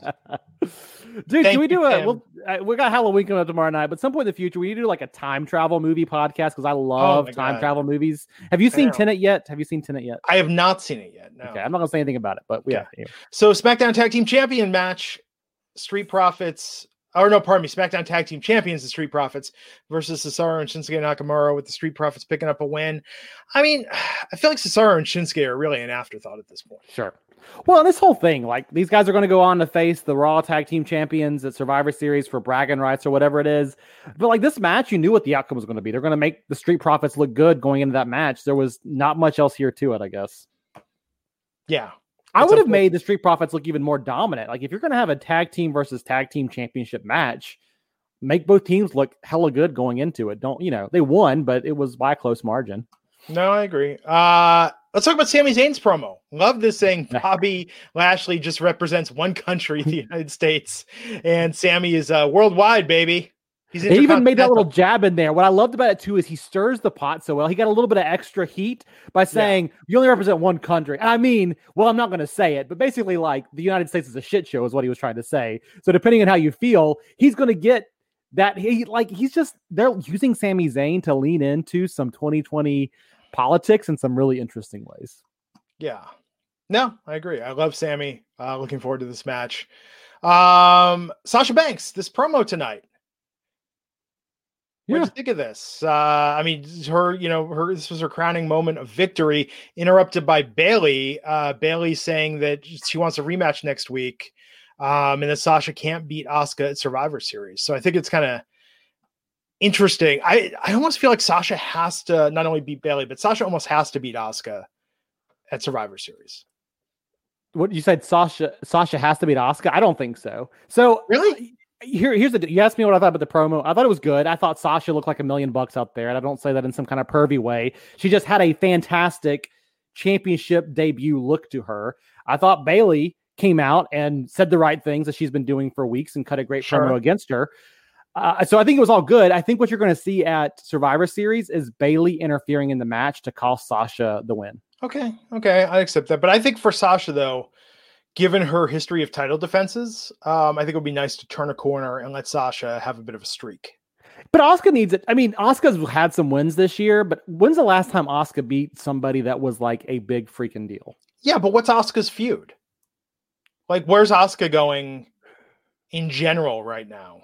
Dude, can we do we got Halloween coming up tomorrow night, but at some point in the future, we need to do like a time travel movie podcast because I love time travel movies. Have you seen Tenet yet? I have not seen it yet. No. Okay, I'm not gonna say anything about it, but yeah. Anyway. So SmackDown Tag Team Champion match, Street Profits. SmackDown Tag Team Champions, the Street Profits versus Cesaro and Shinsuke Nakamura, with the Street Profits picking up a win. I mean, I feel like Cesaro and Shinsuke are really an afterthought at this point. Sure. Well, this whole thing, like, these guys are going to go on to face the Raw Tag Team Champions at Survivor Series for bragging rights or whatever it is. But, like, this match, you knew what the outcome was going to be. They're going to make the Street Profits look good going into that match. There was not much else here to it, I guess. Yeah. I would have made the Street Profits look even more dominant. Like, if you're going to have a tag team versus tag team championship match, make both teams look hella good going into it. They won, but it was by a close margin. No, I agree. Let's talk about Sami Zayn's promo. Love this saying Bobby Lashley just represents one country, the United States, and Sami is worldwide, baby. He even made that little jab in there. What I loved about it too is he stirs the pot so well. He got a little bit of extra heat by saying you only represent one country. And I mean, well, I'm not going to say it, but basically, like, the United States is a shit show is what he was trying to say. So depending on how you feel, he's going to get that. They're using Sami Zayn to lean into some 2020 politics in some really interesting ways. Yeah. No, I agree. I love Sami. Looking forward to this match. Sasha Banks, this promo tonight. What did you think of this? I mean, this was her crowning moment of victory, interrupted by Bayley. Bayley saying that she wants a rematch next week, and that Sasha can't beat Asuka at Survivor Series. So I think it's kind of interesting. I almost feel like Sasha has to not only beat Bayley, but Sasha almost has to beat Asuka at Survivor Series. What you said, Sasha has to beat Asuka? I don't think so. So really? here's the. You asked me what I thought about the promo. I thought it was good. I thought Sasha looked like $1 million out there, and I don't say that in some kind of pervy way. She just had a fantastic championship debut look to her. I thought Bayley came out and said the right things that she's been doing for weeks and cut a great promo against her. So I think it was all good. I think what you're going to see at Survivor Series is Bayley interfering in the match to cost Sasha the win. Okay, I accept that. But I think for Sasha, though, given her history of title defenses, I think it would be nice to turn a corner and let Sasha have a bit of a streak. But Asuka needs it. I mean, Asuka's had some wins this year, but when's the last time Asuka beat somebody that was like a big freaking deal? Yeah, but what's Asuka's feud? Like, where's Asuka going in general right now?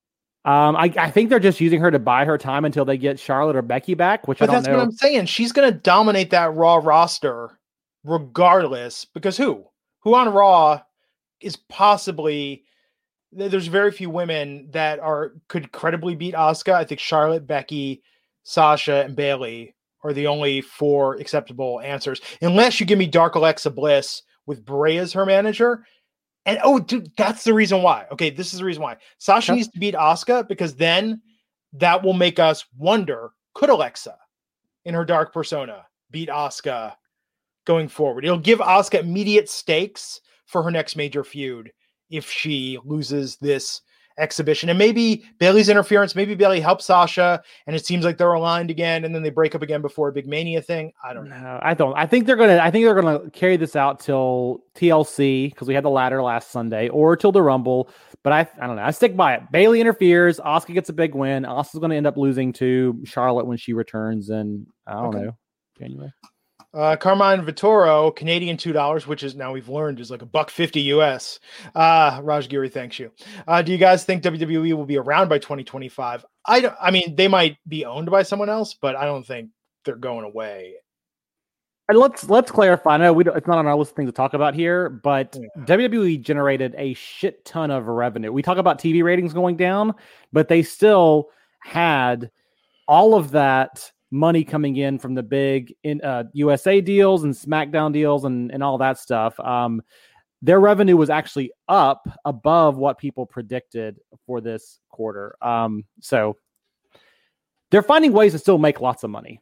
I think they're just using her to buy her time until they get Charlotte or Becky back, which I don't know. But that's what I'm saying. She's going to dominate that Raw roster regardless, because who on Raw is possibly, there's very few women that could credibly beat Asuka. I think Charlotte, Becky, Sasha, and Bayley are the only 4 acceptable answers, unless you give me Dark Alexa Bliss with Bray as her manager. And dude, that's the reason why. Okay, this is the reason why. Sasha needs to beat Asuka, because then that will make us wonder, could Alexa in her dark persona beat Asuka going forward? It'll give Asuka immediate stakes for her next major feud if she loses this exhibition. And maybe Bayley's interference, maybe Bayley helps Sasha and it seems like they're aligned again and then they break up again before a big Mania thing. I don't know. No, I don't. I think they're gonna carry this out till TLC, because we had the ladder last Sunday, or till the Rumble. But I don't know. I stick by it. Bayley interferes, Asuka gets a big win. Asuka's gonna end up losing to Charlotte when she returns in, I don't know, January. Carmine Vittoro, Canadian $2, which is now we've learned is like $1.50 US. Raj Giri, thanks you. Do you guys think WWE will be around by 2025? I mean, they might be owned by someone else, but I don't think they're going away. And let's clarify. I know it's not on our list of things to talk about here, but WWE generated a shit ton of revenue. We talk about TV ratings going down, but they still had all of that money coming in from the big USA deals and SmackDown deals and all that stuff. Their revenue was actually up above what people predicted for this quarter. So they're finding ways to still make lots of money.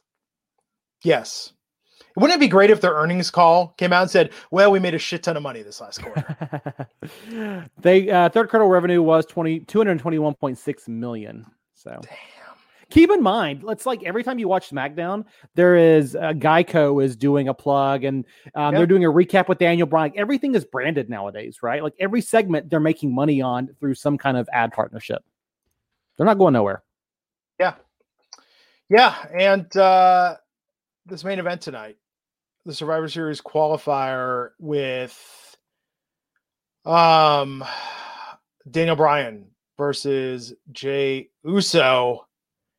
Yes. Wouldn't it be great if their earnings call came out and said, well, we made a shit ton of money this last quarter? They third quarter revenue was $221.6 million. So damn. Keep in mind, it's like every time you watch SmackDown, there is Geico is doing a plug and they're doing a recap with Daniel Bryan. Everything is branded nowadays, right? Like every segment they're making money on through some kind of ad partnership. They're not going nowhere. Yeah. Yeah. And this main event tonight, the Survivor Series qualifier with Daniel Bryan versus Jey Uso.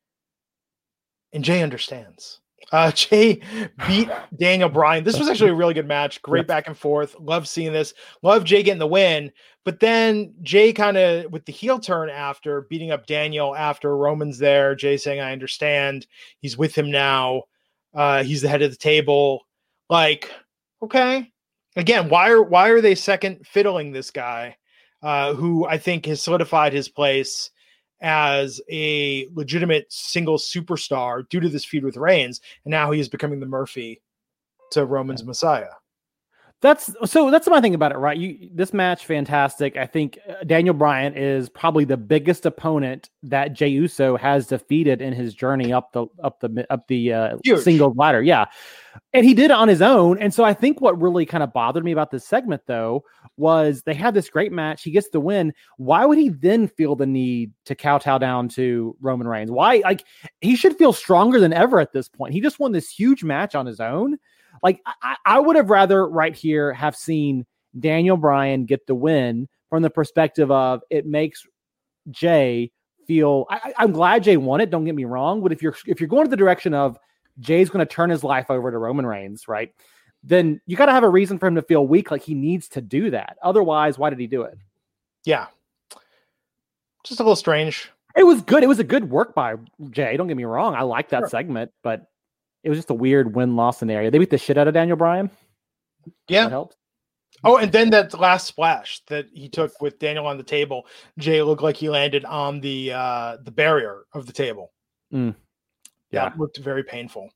And Jay understands. Jay beat Daniel Bryan. This was actually a really good match. Great back and forth. Love seeing this. Love Jay getting the win. But then Jay kind of with the heel turn after beating up Daniel after Roman's there. Jay saying, I understand. He's with him now. He's the head of the table. Like, okay. Again, why are they second fiddling this guy who I think has solidified his place as a legitimate single superstar due to this feud with Reigns, and now he is becoming the Murphy to Roman's Messiah. That's my thing about it, right? This match, fantastic. I think Daniel Bryan is probably the biggest opponent that Jey Uso has defeated in his journey up the single ladder. Yeah. And he did it on his own. And so I think what really kind of bothered me about this segment, though, was they had this great match. He gets the win. Why would he then feel the need to kowtow down to Roman Reigns? Why? Like, he should feel stronger than ever at this point. He just won this huge match on his own. Like, I would have rather right here have seen Daniel Bryan get the win from the perspective of it makes Jay feel. I'm glad Jay won it. Don't get me wrong. But if you're going to the direction of Jay's going to turn his life over to Roman Reigns, right? Then you got to have a reason for him to feel weak. Like he needs to do that. Otherwise, why did he do it? Yeah. Just a little strange. It was good. It was a good work by Jay. Don't get me wrong. I like that segment, but it was just a weird win-loss scenario. They beat the shit out of Daniel Bryan. Yeah. That helps. Oh, and then that last splash that he took with Daniel on the table, Jay looked like he landed on the barrier of the table. Yeah, that looked very painful.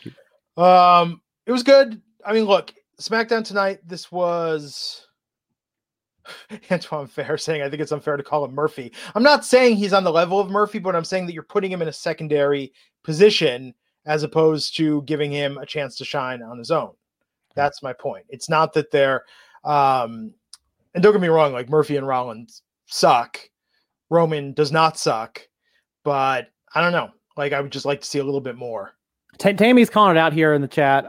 It was good. I mean, look, SmackDown tonight. This was Antoine Fair saying, I think it's unfair to call him Murphy. I'm not saying he's on the level of Murphy, but I'm saying that you're putting him in a secondary position as opposed to giving him a chance to shine on his own. That's my point. It's not that they're, and don't get me wrong, like Murphy and Rollins suck. Roman does not suck, but I don't know. Like, I would just like to see a little bit more. Tammy's calling it out here in the chat.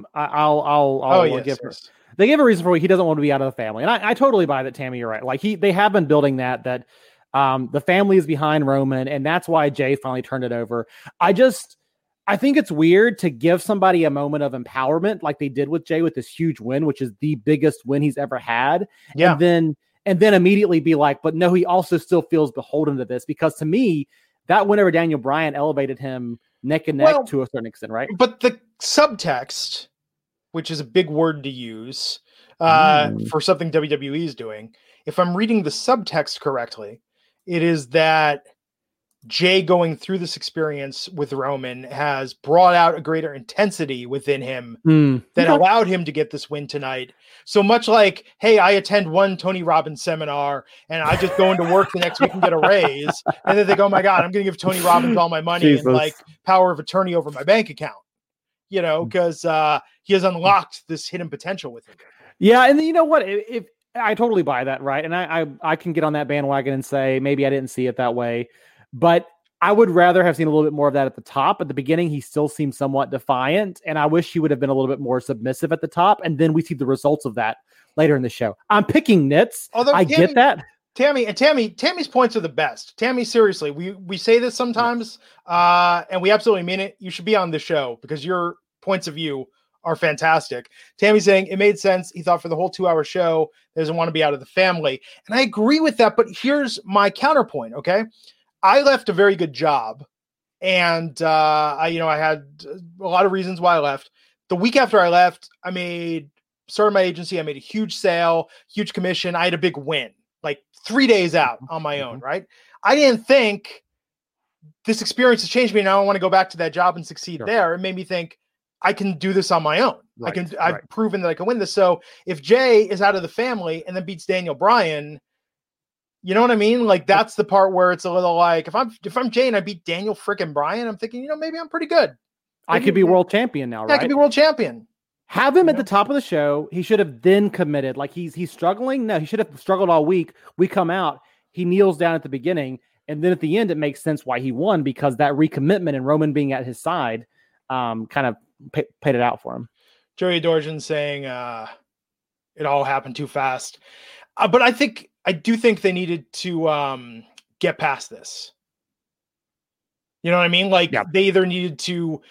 They give a reason for he doesn't want to be out of the family. And I totally buy that, Tammy, you're right. Like they have been building that the family is behind Roman, and that's why Jay finally turned it over. I think it's weird to give somebody a moment of empowerment like they did with Jay with this huge win, which is the biggest win he's ever had. Yeah. And then immediately be like, but no, he also still feels beholden to this, because to me, that win over Daniel Bryan elevated him neck and neck to a certain extent, right? But the subtext, which is a big word to use for something WWE is doing, if I'm reading the subtext correctly, it is that Jay going through this experience with Roman has brought out a greater intensity within him that allowed him to get this win tonight. So much like, hey, I attend one Tony Robbins seminar and I just go into work the next week and get a raise. And then they go, oh my God, I'm going to give Tony Robbins all my money and like power of attorney over my bank account, you know, because he has unlocked this hidden potential with him. Yeah. And you know what? If I totally buy that. Right. And I can get on that bandwagon and say, maybe I didn't see it that way. But I would rather have seen a little bit more of that at the top. At the beginning, he still seemed somewhat defiant, and I wish he would have been a little bit more submissive at the top, and then we see the results of that later in the show. I'm picking nits. Although I get that. Tammy's points are the best. Tammy, seriously, we say this sometimes, and we absolutely mean it. You should be on the show because your points of view are fantastic. Tammy's saying it made sense. He thought for the whole 2-hour show, he doesn't want to be out of the family. And I agree with that, but here's my counterpoint, okay? I left a very good job, and I had a lot of reasons why I left. The week after I left, started my agency. I made a huge sale, huge commission. I had a big win, like 3 days out on my own, right? I didn't think this experience has changed me, and I don't want to go back to that job and succeed there. It made me think I can do this on my own. I've proven that I can win this. So if Jay is out of the family and then beats Daniel Bryan, you know what I mean? Like that's the part where it's a little like if I'm Jay and I beat Daniel frickin' Bryan, I'm thinking, maybe I'm pretty good. I could be world champion now, right? I could be world champion. Have him at the top of the show. He should have then committed. Like he's struggling. No, he should have struggled all week. We come out, he kneels down at the beginning, and then at the end, it makes sense why he won because that recommitment and Roman being at his side, kind of paid it out for him. Joey Dorjan saying it all happened too fast, but I do think they needed to get past this. You know what I mean? Like they either needed to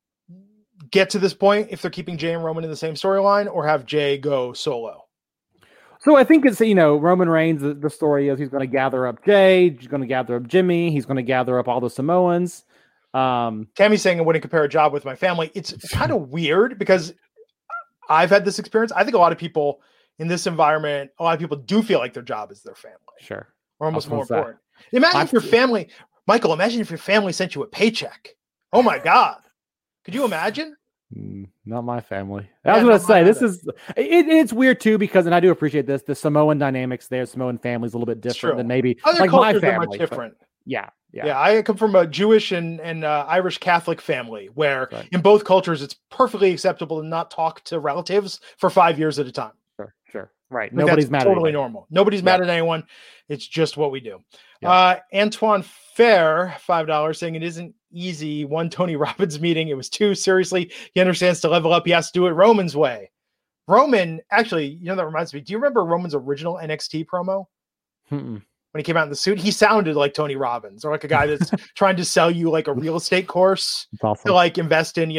get to this point if they're keeping Jay and Roman in the same storyline or have Jay go solo. So I think it's, Roman Reigns, the story is he's going to gather up Jay, he's going to gather up Jimmy, he's going to gather up all the Samoans. Tammy's saying I wouldn't compare a job with my family. It's kind of weird because I've had this experience. I think a lot of people in this environment, a lot of people do feel like their job is their family. Sure. Or almost more important. Imagine if your family, Michael, imagine if your family sent you a paycheck. Oh my God. Could you imagine? Not my family. I was going to say, this is, it's weird too, because, and I do appreciate this, the Samoan dynamics there, Samoan family is a little bit different than maybe other like my family. Much different. Yeah. I come from a Jewish and Irish Catholic family where in both cultures, it's perfectly acceptable to not talk to relatives for 5 years at a time. Sure. Right. Nobody's mad at anyone. Totally normal. Nobody's mad at anyone. It's just what we do. Antoine Fair, $5, saying it isn't easy. One Tony Robbins meeting. It was two. Seriously, he understands to level up. He has to do it Roman's way. Roman, actually, that reminds me. Do you remember Roman's original NXT promo? When he came out in the suit, he sounded like Tony Robbins or like a guy that's trying to sell you like a real estate course to like invest in,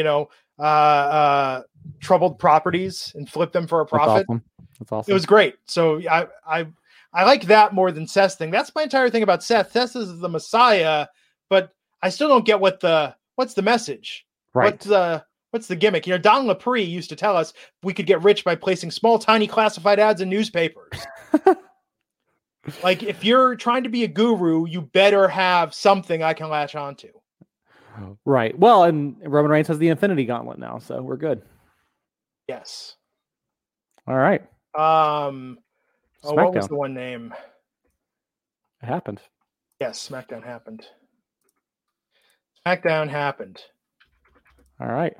troubled properties and flip them for a profit. That's awesome. It was great. So I like that more than Seth's thing. That's my entire thing about Seth. Seth is the Messiah, but I still don't get what's the message. Right. what's the gimmick? Don Lepre used to tell us we could get rich by placing small, tiny classified ads in newspapers. Like, if you're trying to be a guru, you better have something I can latch onto. Right. Well, and Roman Reigns has the Infinity Gauntlet now, so we're good. Yes. All right. What was the one name? It happened. Yes, SmackDown happened. SmackDown happened. All right.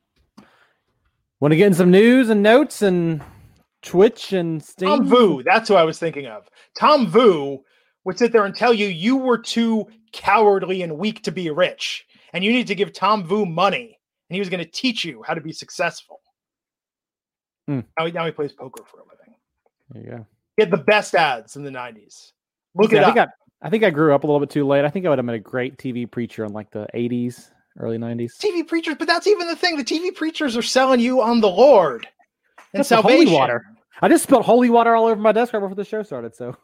Want to get in some news and notes and Twitch and Sting? Tom Vu, that's who I was thinking of. Tom Vu would sit there and tell you were too cowardly and weak to be rich, and you need to give Tom Vu money, and he was going to teach you how to be successful. Now he plays poker for a living. There you go. He had the best ads in the 90s. Look it up. I think I grew up a little bit too late. I think I would have been a great TV preacher in like the 80s, early 90s. TV preachers, but that's even the thing. The TV preachers are selling you on the Lord and that's salvation. Holy water. I just spilled holy water all over my desk right before the show started, so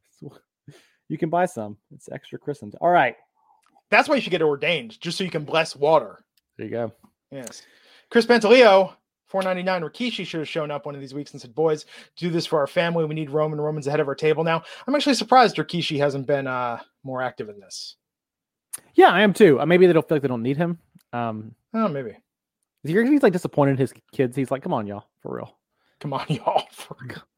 you can buy some. It's extra christened. All right. That's why you should get ordained, just so you can bless water. There you go. Yes. Chris Pantaleo, $4.99. Rikishi should have shown up one of these weeks and said, boys, do this for our family. We need Roman. Roman's ahead of our table now. I'm actually surprised Rikishi hasn't been more active in this. Yeah, I am too. Maybe they don't feel like they don't need him. Maybe. He's like disappointed in his kids. He's like, come on, y'all, for real. Come on, y'all. For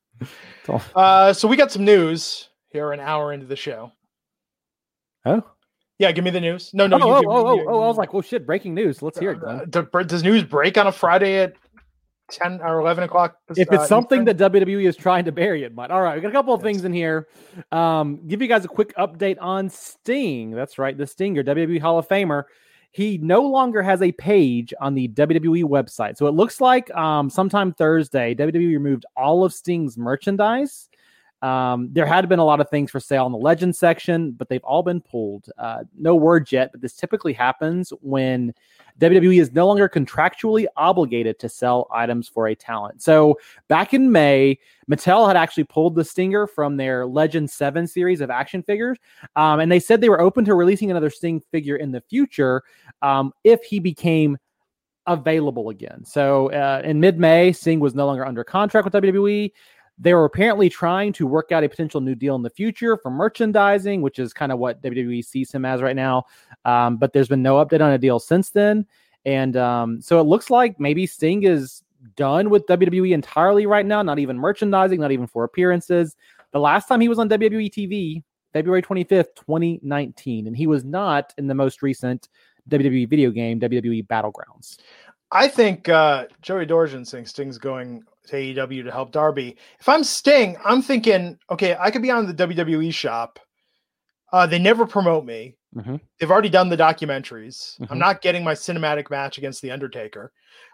real. So we got some news here an hour into the show. Oh? Yeah, give me the news. No. I was like, well, shit, breaking news. Let's hear it, Glenn. Does news break on a Friday at 10 or 11 o'clock? If it's something that WWE is trying to bury, it might. All right, we got a couple of things in here. Give you guys a quick update on Sting. That's right, the Stinger, WWE Hall of Famer. He no longer has a page on the WWE website. So it looks like sometime Thursday, WWE removed all of Sting's merchandise. There had been a lot of things for sale in the Legends section, but they've all been pulled. No word yet, but this typically happens when WWE is no longer contractually obligated to sell items for a talent. So back in May, Mattel had actually pulled the Stinger from their Legends 7 series of action figures. And they said they were open to releasing another Sting figure in the future if he became available again. So in mid-May, Sting was no longer under contract with WWE. They were apparently trying to work out a potential new deal in the future for merchandising, which is kind of what WWE sees him as right now. But there's been no update on a deal since then. And so it looks like maybe Sting is done with WWE entirely right now, not even merchandising, not even for appearances. The last time he was on WWE TV, February 25th, 2019, and he was not in the most recent WWE video game, WWE Battlegrounds. I think Joey Dorjan thinks Sting's going to AEW to help Darby. If I'm Sting, I'm thinking, okay, I could be on the WWE shop. They never promote me. Mm-hmm. They've already done the documentaries. Mm-hmm. I'm not getting my cinematic match against The Undertaker.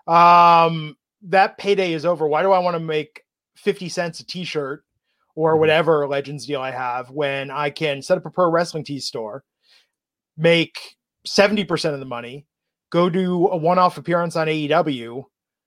That payday is over. Why do I want to make 50 cents a t-shirt or whatever Legends deal I have when I can set up a pro wrestling tee store, make 70% of the money, go do a one-off appearance on AEW,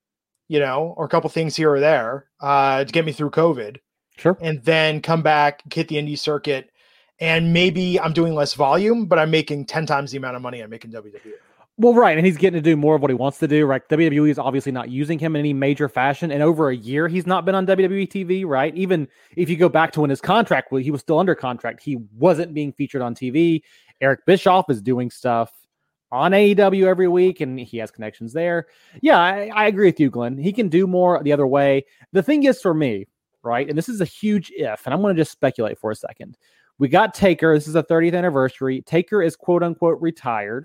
or a couple things here or there to get me through COVID. Sure. And then come back, hit the indie circuit, and maybe I'm doing less volume, but I'm making 10 times the amount of money I'm making WWE. Well, right, and he's getting to do more of what he wants to do, right? WWE is obviously not using him in any major fashion. In over a year, he's not been on WWE TV, right? Even if you go back to when his contract, he was still under contract, he wasn't being featured on TV. Eric Bischoff is doing stuff on AEW every week, and he has connections there. Yeah, I agree with you, Glenn. He can do more the other way. The thing is for me, right, and this is a huge if, and I'm going to just speculate for a second. We got Taker. This is a 30th anniversary. Taker is quote-unquote retired.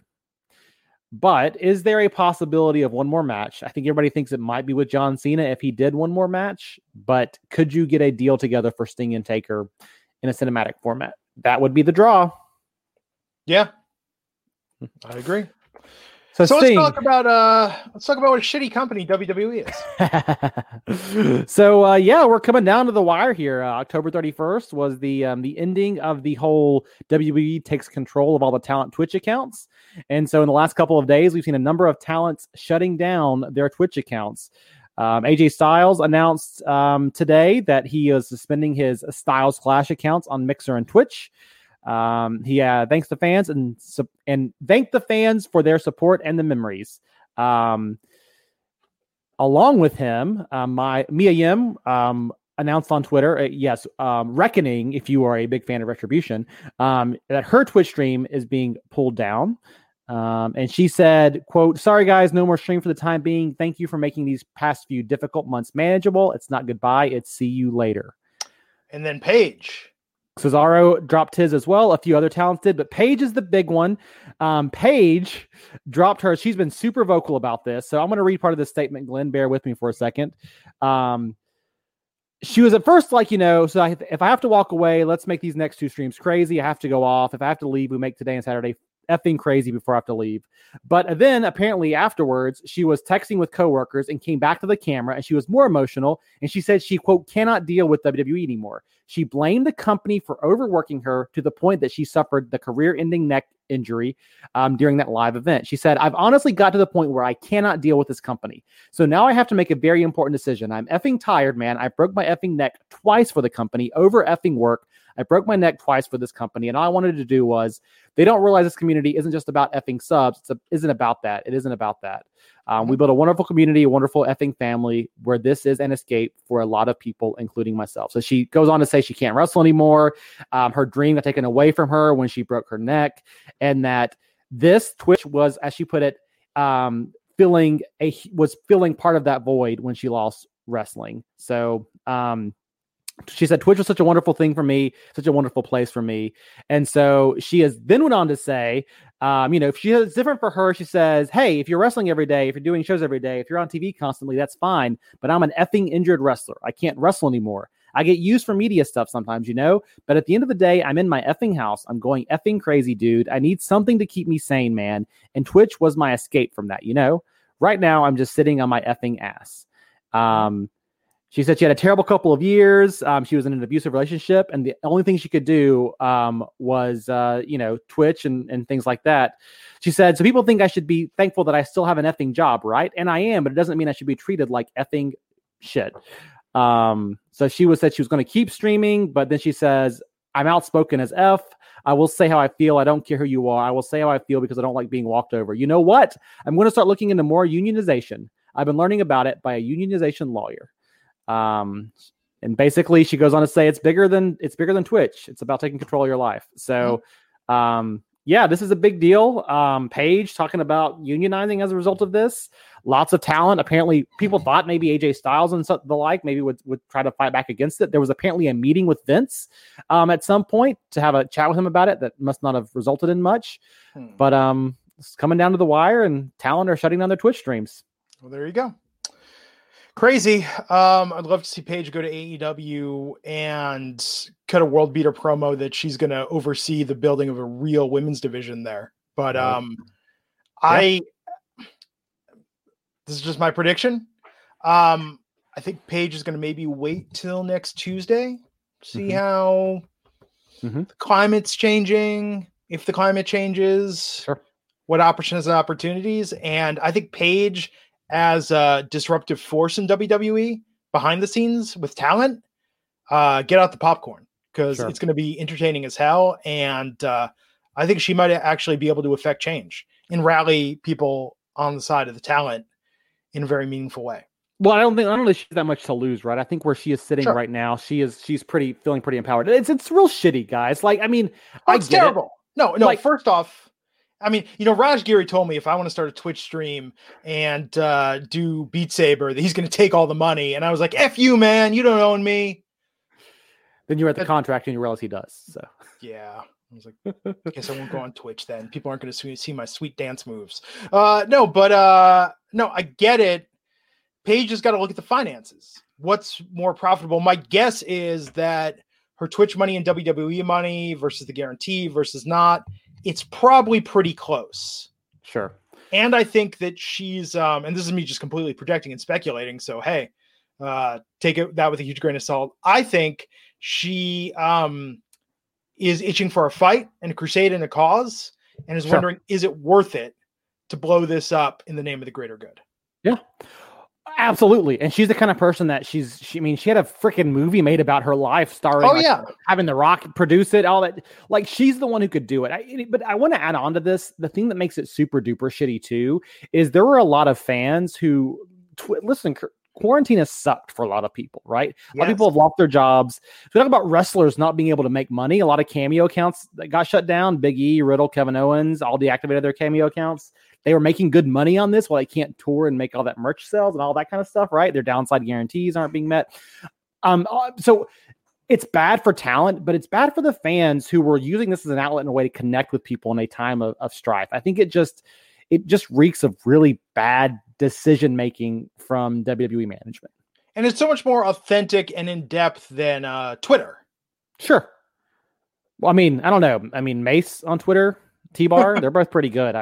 But is there a possibility of one more match? I think everybody thinks it might be with John Cena if he did one more match. But could you get a deal together for Sting and Taker in a cinematic format? That would be the draw. Yeah. I agree. So let's talk about what a shitty company WWE is. So we're coming down to the wire here. October 31st was the ending of the whole WWE takes control of all the talent Twitch accounts. And so in the last couple of days, we've seen a number of talents shutting down their Twitch accounts. AJ Styles announced today that he is suspending his Styles Clash accounts on Mixer and Twitch. He thanks the fans and thanked the fans for their support and the memories. along with him, my Mia Yim announced on Twitter, Reckoning, if you are a big fan of Retribution, that her Twitch stream is being pulled down. And she said, quote, "Sorry guys, no more stream for the time being. Thank you for making these past few difficult months manageable. It's not goodbye, it's see you later." And then Paige. Cesaro dropped his as well. A few other talents did, but Paige is the big one. Paige dropped hers. She's been super vocal about this. So I'm going to read part of this statement. Glenn, bear with me for a second. She was at first like, so if I have to walk away, let's make these next two streams crazy. I have to go off. If I have to leave, we make today and Saturday effing crazy before I have to leave. But then apparently afterwards, she was texting with coworkers and came back to the camera and she was more emotional. And she said she, quote, cannot deal with WWE anymore. She blamed the company for overworking her to the point that she suffered the career-ending neck injury during that live event. She said, "I've honestly got to the point where I cannot deal with this company. So now I have to make a very important decision. I'm effing tired, man. I broke my effing neck twice for the company over effing work. I broke my neck twice for this company. And all I wanted to do was, they don't realize this community isn't just about effing subs. It isn't about that. It isn't about that. We built a wonderful community, a wonderful effing family where this is an escape for a lot of people, including myself." So she goes on to say she can't wrestle anymore. Her dream got taken away from her when she broke her neck, and that this Twitch was, as she put it, filling part of that void when she lost wrestling. So, she said Twitch was such a wonderful thing for me, such a wonderful place for me. And so she has then went on to say, it's different for her. She says, "Hey, if you're wrestling every day, if you're doing shows every day, if you're on TV constantly, that's fine. But I'm an effing injured wrestler. I can't wrestle anymore. I get used for media stuff sometimes, but at the end of the day, I'm in my effing house. I'm going effing crazy, dude. I need something to keep me sane, man. And Twitch was my escape from that, Right now, I'm just sitting on my effing ass." She said she had a terrible couple of years. She was in an abusive relationship, and the only thing she could do was, Twitch and things like that. She said, "So people think I should be thankful that I still have an effing job, right? And I am, but it doesn't mean I should be treated like effing shit." So she said she was going to keep streaming, but then she says, "I'm outspoken as F. I will say how I feel. I don't care who you are. I will say how I feel because I don't like being walked over. You know what? I'm going to start looking into more unionization. I've been learning about it by a unionization lawyer." And basically she goes on to say it's bigger than Twitch. It's about taking control of your life. So, this is a big deal. Paige talking about unionizing as a result of this. Lots of talent. Apparently people thought maybe AJ Styles and the like maybe would try to fight back against it. There was apparently a meeting with Vince at some point to have a chat with him about it that must not have resulted in much. But it's coming down to the wire and talent are shutting down their Twitch streams. Well, there you go. Crazy. I'd love to see Paige go to AEW and cut a world beater promo that she's going to oversee the building of a real women's division there. But this is just my prediction. I think Paige is going to maybe wait till next Tuesday, see how the climate's changing, if the climate changes, what opportunities. And I think Paige, as a disruptive force in WWE behind the scenes with talent, get out the popcorn because it's going to be entertaining as hell. And I think she might actually be able to affect change and rally people on the side of the talent in a very meaningful way. Well, I don't think she has that much to lose, right? I think where she is sitting right now, she's feeling pretty empowered. It's real shitty, guys. Like, I mean, it's terrible. No. Like, first off, I mean, Raj Giri told me if I want to start a Twitch stream and do Beat Saber, that he's going to take all the money. And I was like, F you, man. You don't own me. Then you read the contract and you realize he does. So yeah. I was like, I guess I won't go on Twitch then. People aren't going to see my sweet dance moves. No, I get it. Paige has got to look at the finances. What's more profitable? My guess is that her Twitch money and WWE money versus the guarantee versus not, it's probably pretty close. Sure. And I think that she's, and this is me just completely projecting and speculating. So, hey, take that with a huge grain of salt. I think she is itching for a fight and a crusade and a cause and is wondering, is it worth it to blow this up in the name of the greater good? Yeah. Absolutely. And she's the kind of person that she had a freaking movie made about her life starring, having The Rock produce it, all that. Like, she's the one who could do it. But I want to add on to this. The thing that makes it super duper shitty too, is there were a lot of fans who listen, quarantine has sucked for a lot of people, right? A lot of Yes. people have lost their jobs. We talk about wrestlers not being able to make money. A lot of Cameo accounts that got shut down. Big E, Riddle, Kevin Owens, all deactivated their Cameo accounts. They were making good money on this while they can't tour and make all that merch sales and all that kind of stuff, right? Their downside guarantees aren't being met. So it's bad for talent, but it's bad for the fans who were using this as an outlet and a way to connect with people in a time of strife. I think it just reeks of really bad decision-making from WWE management. And it's so much more authentic and in-depth than Twitter. Sure. Well, I mean, I don't know. I mean, Mace on Twitter, T-Bar, they're both pretty good.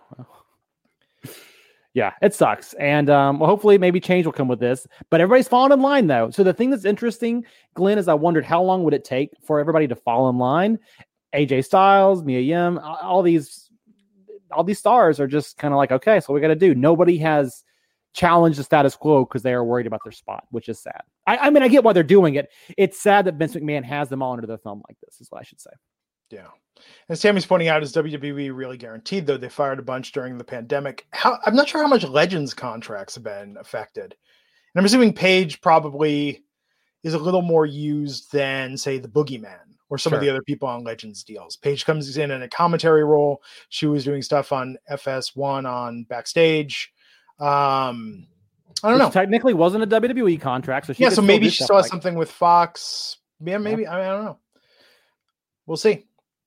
Yeah, it sucks. And well, hopefully maybe change will come with this. But everybody's falling in line, though. So the thing that's interesting, Glenn, is I wondered how long would it take for everybody to fall in line? AJ Styles, Mia Yim, all these stars are just kind of like, okay, so we got to do. Nobody has challenged the status quo because they are worried about their spot, which is sad. I mean, I get why they're doing it. It's sad that Vince McMahon has them all under their thumb like this, is what I should say. Yeah. And Sammy's pointing out, is WWE really guaranteed, though? They fired a bunch during the pandemic. I'm not sure how much Legends contracts have been affected. And I'm assuming Paige probably is a little more used than, say, the Boogeyman or some of the other people on Legends deals. Paige comes in a commentary role. She was doing stuff on FS1 on Backstage. I don't know. Technically wasn't a WWE contract. So maybe she saw something with Fox. Yeah, maybe. Yeah. I mean, I don't know. We'll see.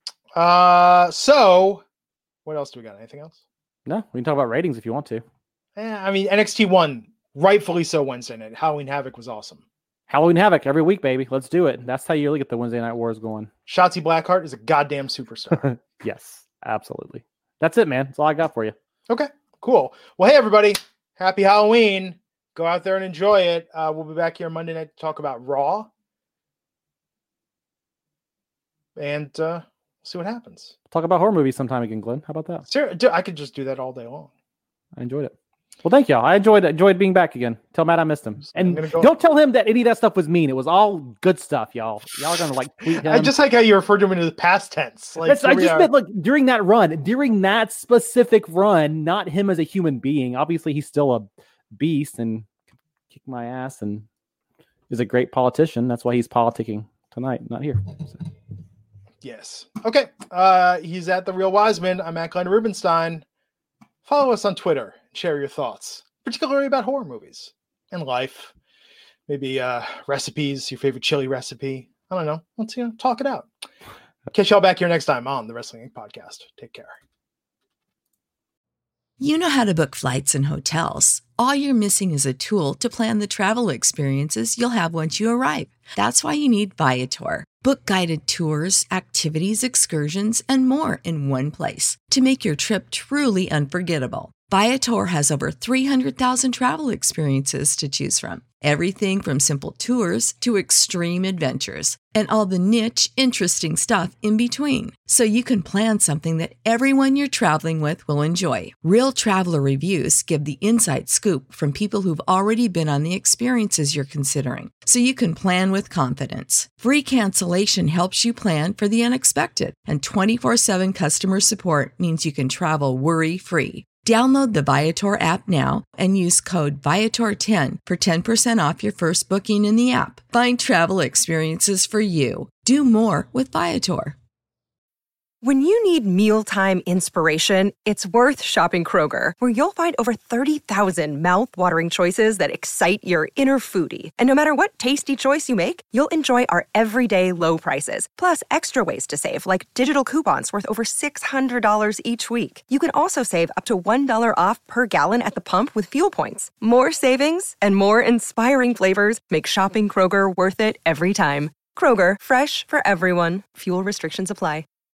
So what else do we got? Anything else? No, we can talk about ratings if you want to. I mean, NXT won, rightfully so, Wednesday night. Halloween Havoc was awesome. Halloween Havoc every week, baby. Let's do it. That's how you really get the Wednesday Night Wars going. Shotzi Blackheart is a goddamn superstar. Yes, absolutely. That's it, man. That's all I got for you. Okay, cool. Well, hey, everybody. Happy Halloween. Go out there and enjoy it. We'll be back here Monday night to talk about Raw. And see what happens. Talk about horror movies sometime again, Glenn. How about that? Sure, I could just do that all day long. I enjoyed it. Well, thank y'all. I enjoyed being back again. Tell Matt I missed him. And don't tell him that any of that stuff was mean. It was all good stuff, y'all. Y'all are going to like tweet him. I just like how you referred to him in the past tense. Like, I just meant, look, during that specific run, not him as a human being. Obviously, he's still a beast and kick my ass and is a great politician. That's why he's politicking tonight, not here. So. Yes. Okay. He's at The Real Wiseman. I'm at Glenn Rubenstein. Follow us on Twitter and share your thoughts, particularly about horror movies and life. Maybe recipes, your favorite chili recipe. I don't know. Let's talk it out. Catch y'all back here next time on the Wrestling Inc. podcast. Take care. You know how to book flights and hotels. All you're missing is a tool to plan the travel experiences you'll have once you arrive. That's why you need Viator. Book guided tours, activities, excursions, and more in one place to make your trip truly unforgettable. Viator has over 300,000 travel experiences to choose from. Everything from simple tours to extreme adventures and all the niche, interesting stuff in between. So you can plan something that everyone you're traveling with will enjoy. Real traveler reviews give the inside scoop from people who've already been on the experiences you're considering. So you can plan with confidence. Free cancellation helps you plan for the unexpected. And 24/7 customer support means you can travel worry-free. Download the Viator app now and use code Viator10 for 10% off your first booking in the app. Find travel experiences for you. Do more with Viator. When you need mealtime inspiration, it's worth shopping Kroger, where you'll find over 30,000 mouth-watering choices that excite your inner foodie. And no matter what tasty choice you make, you'll enjoy our everyday low prices, plus extra ways to save, like digital coupons worth over $600 each week. You can also save up to $1 off per gallon at the pump with fuel points. More savings and more inspiring flavors make shopping Kroger worth it every time. Kroger, fresh for everyone. Fuel restrictions apply.